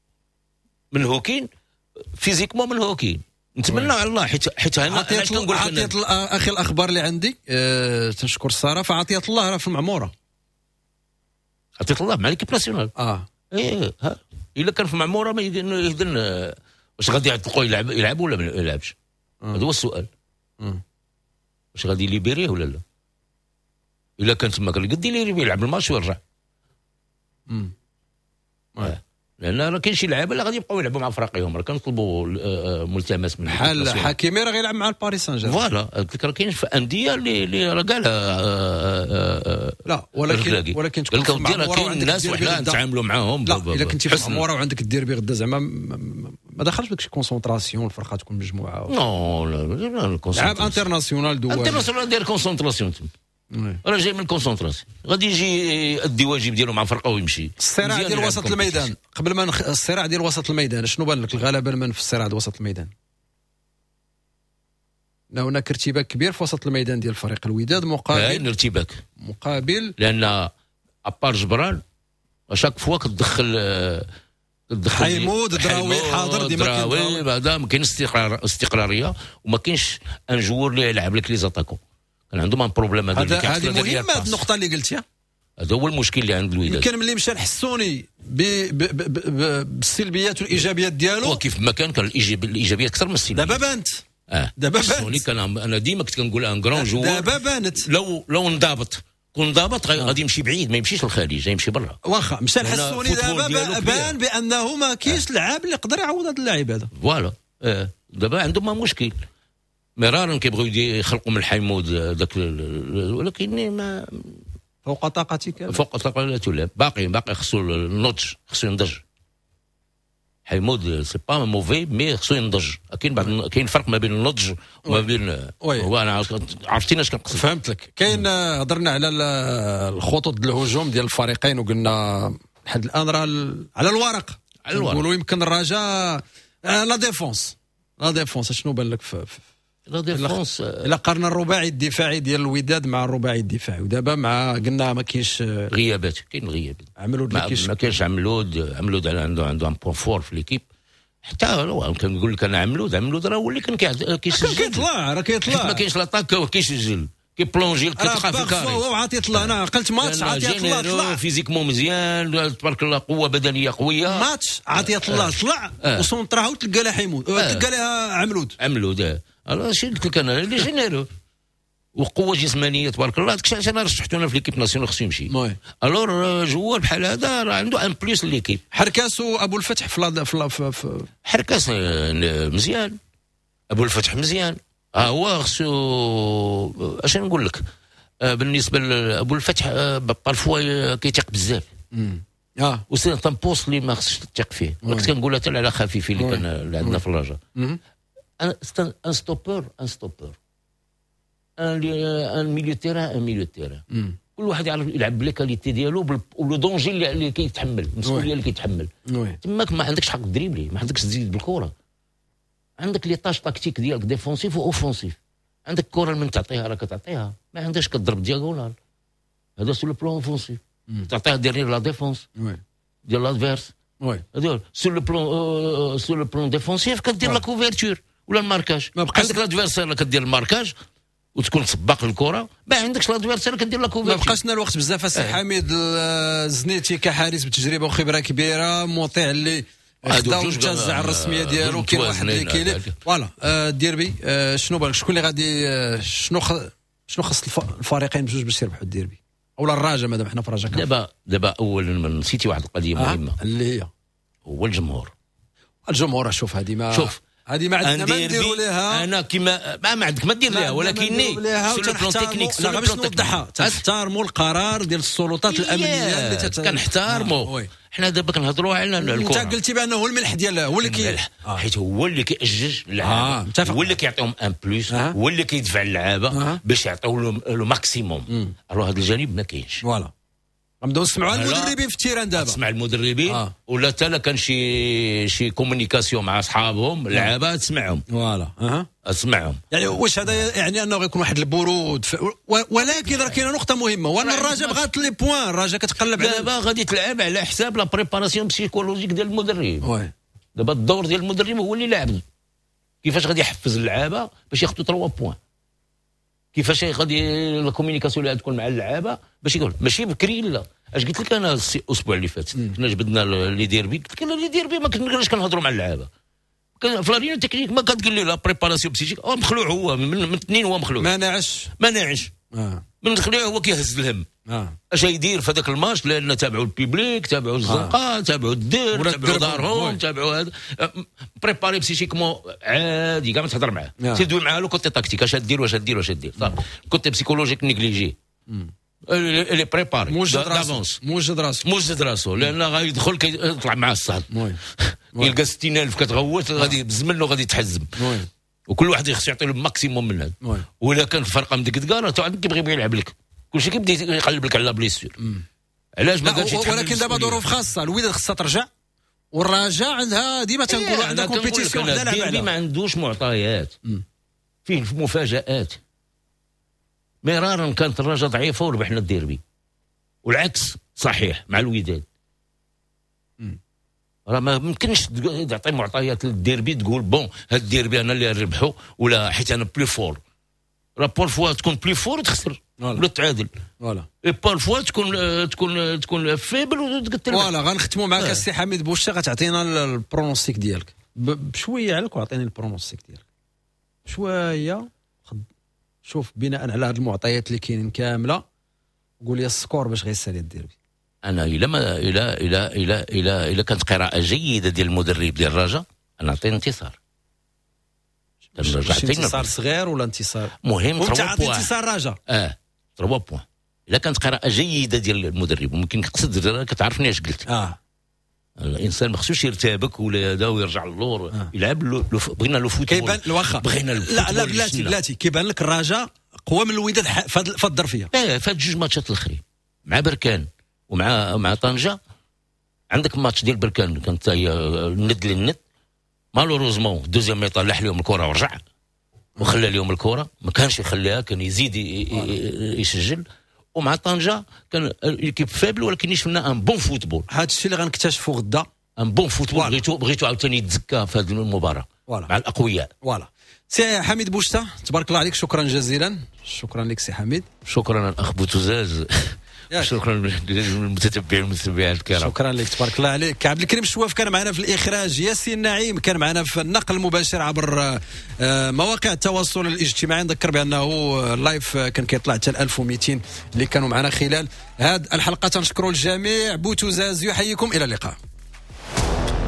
منهوكين فيزيكمون منهوكين. نتمنى على الله حيت حيت انا علاش كنقول عطيه اخي الاخبار اللي عندي أه تنشكر الصراحه فعطيه الله راه في المعموره. عطيه الله مع ليكيب ناسيونال. اه ايه ها الا كان في معموره ما يهدن واش غادي يعطلقوا يلعب يلعب ولا ما يلعبش. هذا هو السؤال. أه. واش غادي ليبيريه ولا لا؟ الا كان تما كان قد لي يلعب الماتش ويرجع. امم آه. لان راه كاين شي لعابه اللي غادي يبقاو يلعبوا مع فريقهم راه كنطلبوا ملتمس من بحال حكيمي راه غيلعب مع الباريس سان جيرمان. فوالا قلت لك راه كاين في انديه اللي اللي راه كاع لا ولكن ولكن تكون في المعموره كاين الناس وحنا نتعاملوا معاهم. لا الا كنتي في المعموره وعندك الديربي غدا زعما ما دخلش بك شي كونسونطراسيون الفرقه تكون مجموعه. نو لا لعاب انترناسيونال دولي انترناسيونال دير كونسونطراسيون راه جاي من الكونسونطراسيون غادي يجي يؤدي واجب ديالو مع فرقه ويمشي. الصراع ديال وسط الميدان قبل ما نخ... الصراع ديال وسط الميدان شنو بان لك الغلبه لمن في الصراع ديال وسط الميدان؟ هناك ارتباك كبير في وسط الميدان ديال فريق الوداد مقابل كاين ارتباك مقابل لان ابار جبران شاك فوا كتدخل كتدخل حيمود دراوي حاضر ديما دراوي بعدا ما كاينش استقرار استقراريه وما كاينش ان جوور اللي يلعب لك لي زاتاكو. كان عندهم ان بروبليم هذا. هذه مهمه هذه النقطه اللي قلتيها. هذا هو المشكل اللي عند الوداد. يمكن ملي مشى الحسوني بالسلبيات والايجابيات ديالو وكيف ما كان كان الايجابيات اكثر من السلبيات. دابا بانت اه دابا بانت كان انا ديما كنت كنقول ان كرون جوور دابا بانت لو لو انضبط كون ضابط غادي يمشي بعيد ما يمشيش للخارج يمشي برا. واخا مشى الحسوني دابا بان بانه ما كاينش لعاب اللي يقدر يعوض هذا اللاعب هذا. فوالا اه دابا عندهم مشكل مرارا كيبغيو يخلقوا من الحيمود ذاك ولكن ما فوق طاقتك فوق طاقته لا باقي باقي خصو النضج خصو ينضج. حيمود سي با موفي مي خصو ينضج. كاين بعض كاين فرق ما بين النضج وما بين هو انا عرفتيني اش كنقصد. فهمت لك. كاين هضرنا على الخطوط الهجوم ديال الفريقين وقلنا لحد الان راه على الورق على الورق نقولوا يمكن الرجاء لا ديفونس لا ديفونس شنو بان لك في لا ديفونس الا قارنا الرباعي الدفاعي ديال الوداد مع الرباعي الدفاعي ودابا مع قلنا ما كاينش غيابات كاين غيابات عملود ما, ما كاينش عملود عملود عنده عنده ان بوان فور في ليكيب حتى كنقول لك انا عملود عملود راه هو اللي كان كيسجل كيطلع راه كيطلع ما كاينش لاطاك وكيسجل كيبلونجي كتلقى في الكاري هو عاطي يطلع انا عقلت ماتش عاطي يطلع طلع فيزيكمون مزيان تبارك الله قوه بدنيه قويه ماتش عاطي يطلع طلع وسونطراها وتلقى لها حيمود تلقى لها عملود عملود الله شي قلت لك انا اللي جينيرو وقوه جسمانيه تبارك الله داكشي علاش انا رشحتونا في ليكيب ناسيونال خصو يمشي. الور جوار بحال هذا راه عنده ان بليس ليكيب. حركاس وابو الفتح في في حركاس مزيان ابو الفتح مزيان ها هو خصو اش نقول لك بالنسبه لابو الفتح بارفوا كيتيق بزاف اه وسي ان بوست اللي ما خصش تثق فيه كنت كنقولها حتى على خفيف اللي كان اللي عندنا في الرجاء ان ستوبر ان ستوبر ان ميليو تيران ان ميليو تيران كل واحد يعرف يلعب بلي كاليتي ديالو ولو دونجي اللي كيتحمل المسؤوليه اللي كيتحمل تماك ما عندكش حق دريبلي ما عندكش تزيد بالكره عندك لي طاش تاكتيك ديالك ديفونسيف واوفونسيف عندك الكره من تعطيها راه كتعطيها ما عندكش كضرب دياغونال هذا سو لو بلون اوفونسيف تعطيها ديرير لا ديفونس ديال لادفيرس هذول سو لو بلون سو لو بلون ديفونسيف كدير لا كوفرتور ولا الماركاج عندك لادفيرسير كدير الماركاج وتكون سباق الكره ما عندكش لادفيرسير كدير لا كوفرتور. ما بقاش لنا الوقت بزاف السي حميد الزنيتي كحارس بتجربه وخبره كبيره مطيع اللي خدا وتجزع الرسميه ديالو كاين واحد اللي كاين فوالا الديربي شنو بالك شكون اللي غادي شنو شنو خص الفريقين بجوج باش يربحوا الديربي اولا الرجاء مادام حنا في الرجاء دابا دابا اولا نسيتي واحد القضيه مهمه اللي هي هو الجمهور الجمهور شوف هذه ما شوف هذه ما عندنا ما نديروا لها انا كيما ما, ما عندك ما دير لها ولكن سو بلون تكنيك لا باش نوضحها تحترموا القرار ديال السلطات الامنيه اللي كنحترموا حنا دابا كنهضروا على الكره. انت قلتي بانه هو الملح ديال هو اللي كي آه. حيت هو اللي كيأجج اللعابه آه. هو اللي كيعطيهم ان بلوس آه. هو اللي كيدفع اللعابه آه. باش يعطيو لو ماكسيموم. راه هذا الجانب ما كاينش. فوالا غنبداو نسمعوا على المدربين في التيران دابا تسمع المدربين آه. ولا حتى لا كان شي شي كومونيكاسيون مع اصحابهم اللعابه تسمعهم فوالا اها اسمعهم. يعني واش هذا يعني انه غيكون واحد البرود ف... ولكن راه كاينه نقطه مهمه وانا الرجاء بغات لي بوين الرجاء كتقلب على دابا غادي تلعب على حساب لا بريباراسيون بسيكولوجيك ديال المدرب. وي دابا الدور ديال المدرب هو اللي لاعب كيفاش غادي يحفز اللعابه باش ياخذوا ثلاثة بوين كيفاش غادي لا كومونيكاسيون اللي تكون مع اللعابه باش يقول ماشي بكري لا اش قلت لك انا الاسبوع اللي فات كنا جبدنا لي ديربي قلت لك لي ديربي ما كنقدرش كنهضروا مع اللعابه في لاريون تكنيك ما كتقول لي لا بريباراسيون بسيجيك هو مخلوع هو من, من اثنين هو مخلوع ما ناعش ما ناعش اه من الخليع هو كيهز الهم اه اش يدير في هذاك الماتش لان تابعوا البيبليك تابعوا الزنقه آه. تابعوا الدير تابعوا دارهم تابعوا هذا بريباري بسيجيكمون عادي كاع ما تهضر معاه آه. تدوي معاه لو كوتي تاكتيك اش دير واش دير واش دير صافي كوتي بسيكولوجيك نيجليجي اللي بريباري موجد راسو موجد راسو موجد راسو لان غيدخل كيطلع مع الصاد يلقى ستين ألف كتغوت غادي بالزمن وغادي يتحزم وكل واحد خصو يعطي له الماكسيموم من هذا ولا كان فرقه مدقدقه راه عندك كيبغي يلعب لك كلشي كيبدا يقلب لك على بليسيور. علاش ما قالش ولكن دابا ظروف خاصه، الوداد خصها ترجع والرجاء عندها ديما تنقولوا عندها كومبيتيسيون. الديربي ما عندوش معطيات، فيه مفاجآت. مرارا كانت الرجاء ضعيفه وربحنا الديربي، والعكس صحيح مع الوداد. راه ما يمكنش تعطي معطيات للديربي تقول بون هاد الديربي انا اللي نربحو ولا حيت انا بلو فور. راه بور فوا تكون بلو فور وتخسر ولا تعادل، فوالا. اي بور فوا تكون تكون تكون فيبل وتقتل. فوالا. غنختموا معك السي حميد بوشتا، غتعطينا البرونوستيك ديالك بشويه عليك، وعطيني البرونوستيك ديالك شويه. شوف بناء على هاد المعطيات اللي كاينين كامله، قول لي السكور باش غيسالي الديربي. انا الى ما الى الى الى الى الى كانت قراءه جيده ديال المدرب ديال الرجاء انا نعطي انتصار. انتصار صغير ولا انتصار مهم؟ ثلاثة بوان. انتصار رجاء اه ثلاثة بوان. الا كانت قراءه جيده ديال المدرب، وممكن كتقصد كتعرفني اش قلت. اه الانسان ما خصوش يرتبك ولا هذا ويرجع للور. آه. يلعب لو بغينا لو فوتبول كيبان الواخا بغينا لا لا بلاتي بلاتي كيبان لك الرجاء قوى من الوداد في الظرفيه. اه فهاد جوج ماتشات الاخرين مع بركان ومع مع طنجه. عندك ماتش ديال بركان كانت هي الند للند، مالوروزمون دوزيام ميطا لاح لهم الكره ورجع وخلى لهم الكره، ما كانش يخليها، كان يزيد يسجل. ومع طنجه كان ليكيب فابل ولكن شفنا ان بون فوتبول. هذا الشيء اللي غنكتشفوا غدا، ان بون فوتبول. بغيتو بغيتو عاوتاني يتزكى في هذه المباراه ولا. مع الاقوياء. فوالا. سي حميد بوشتا تبارك الله عليك، شكرا جزيلا. شكرا لك سي حميد. شكرا الاخ بوتوزاز. شكرا للمتتبعين والمتتبعات الكرام. شكرا لك تبارك الله عليك. عبد الكريم الشواف كان معنا في الاخراج، ياسين نعيم كان معنا في النقل المباشر عبر مواقع التواصل الاجتماعي. نذكر بانه اللايف كان كيطلع حتى ألف ومئتين اللي كانوا معنا خلال هذه الحلقه. تنشكروا الجميع. بوتوزاز يحييكم، الى اللقاء.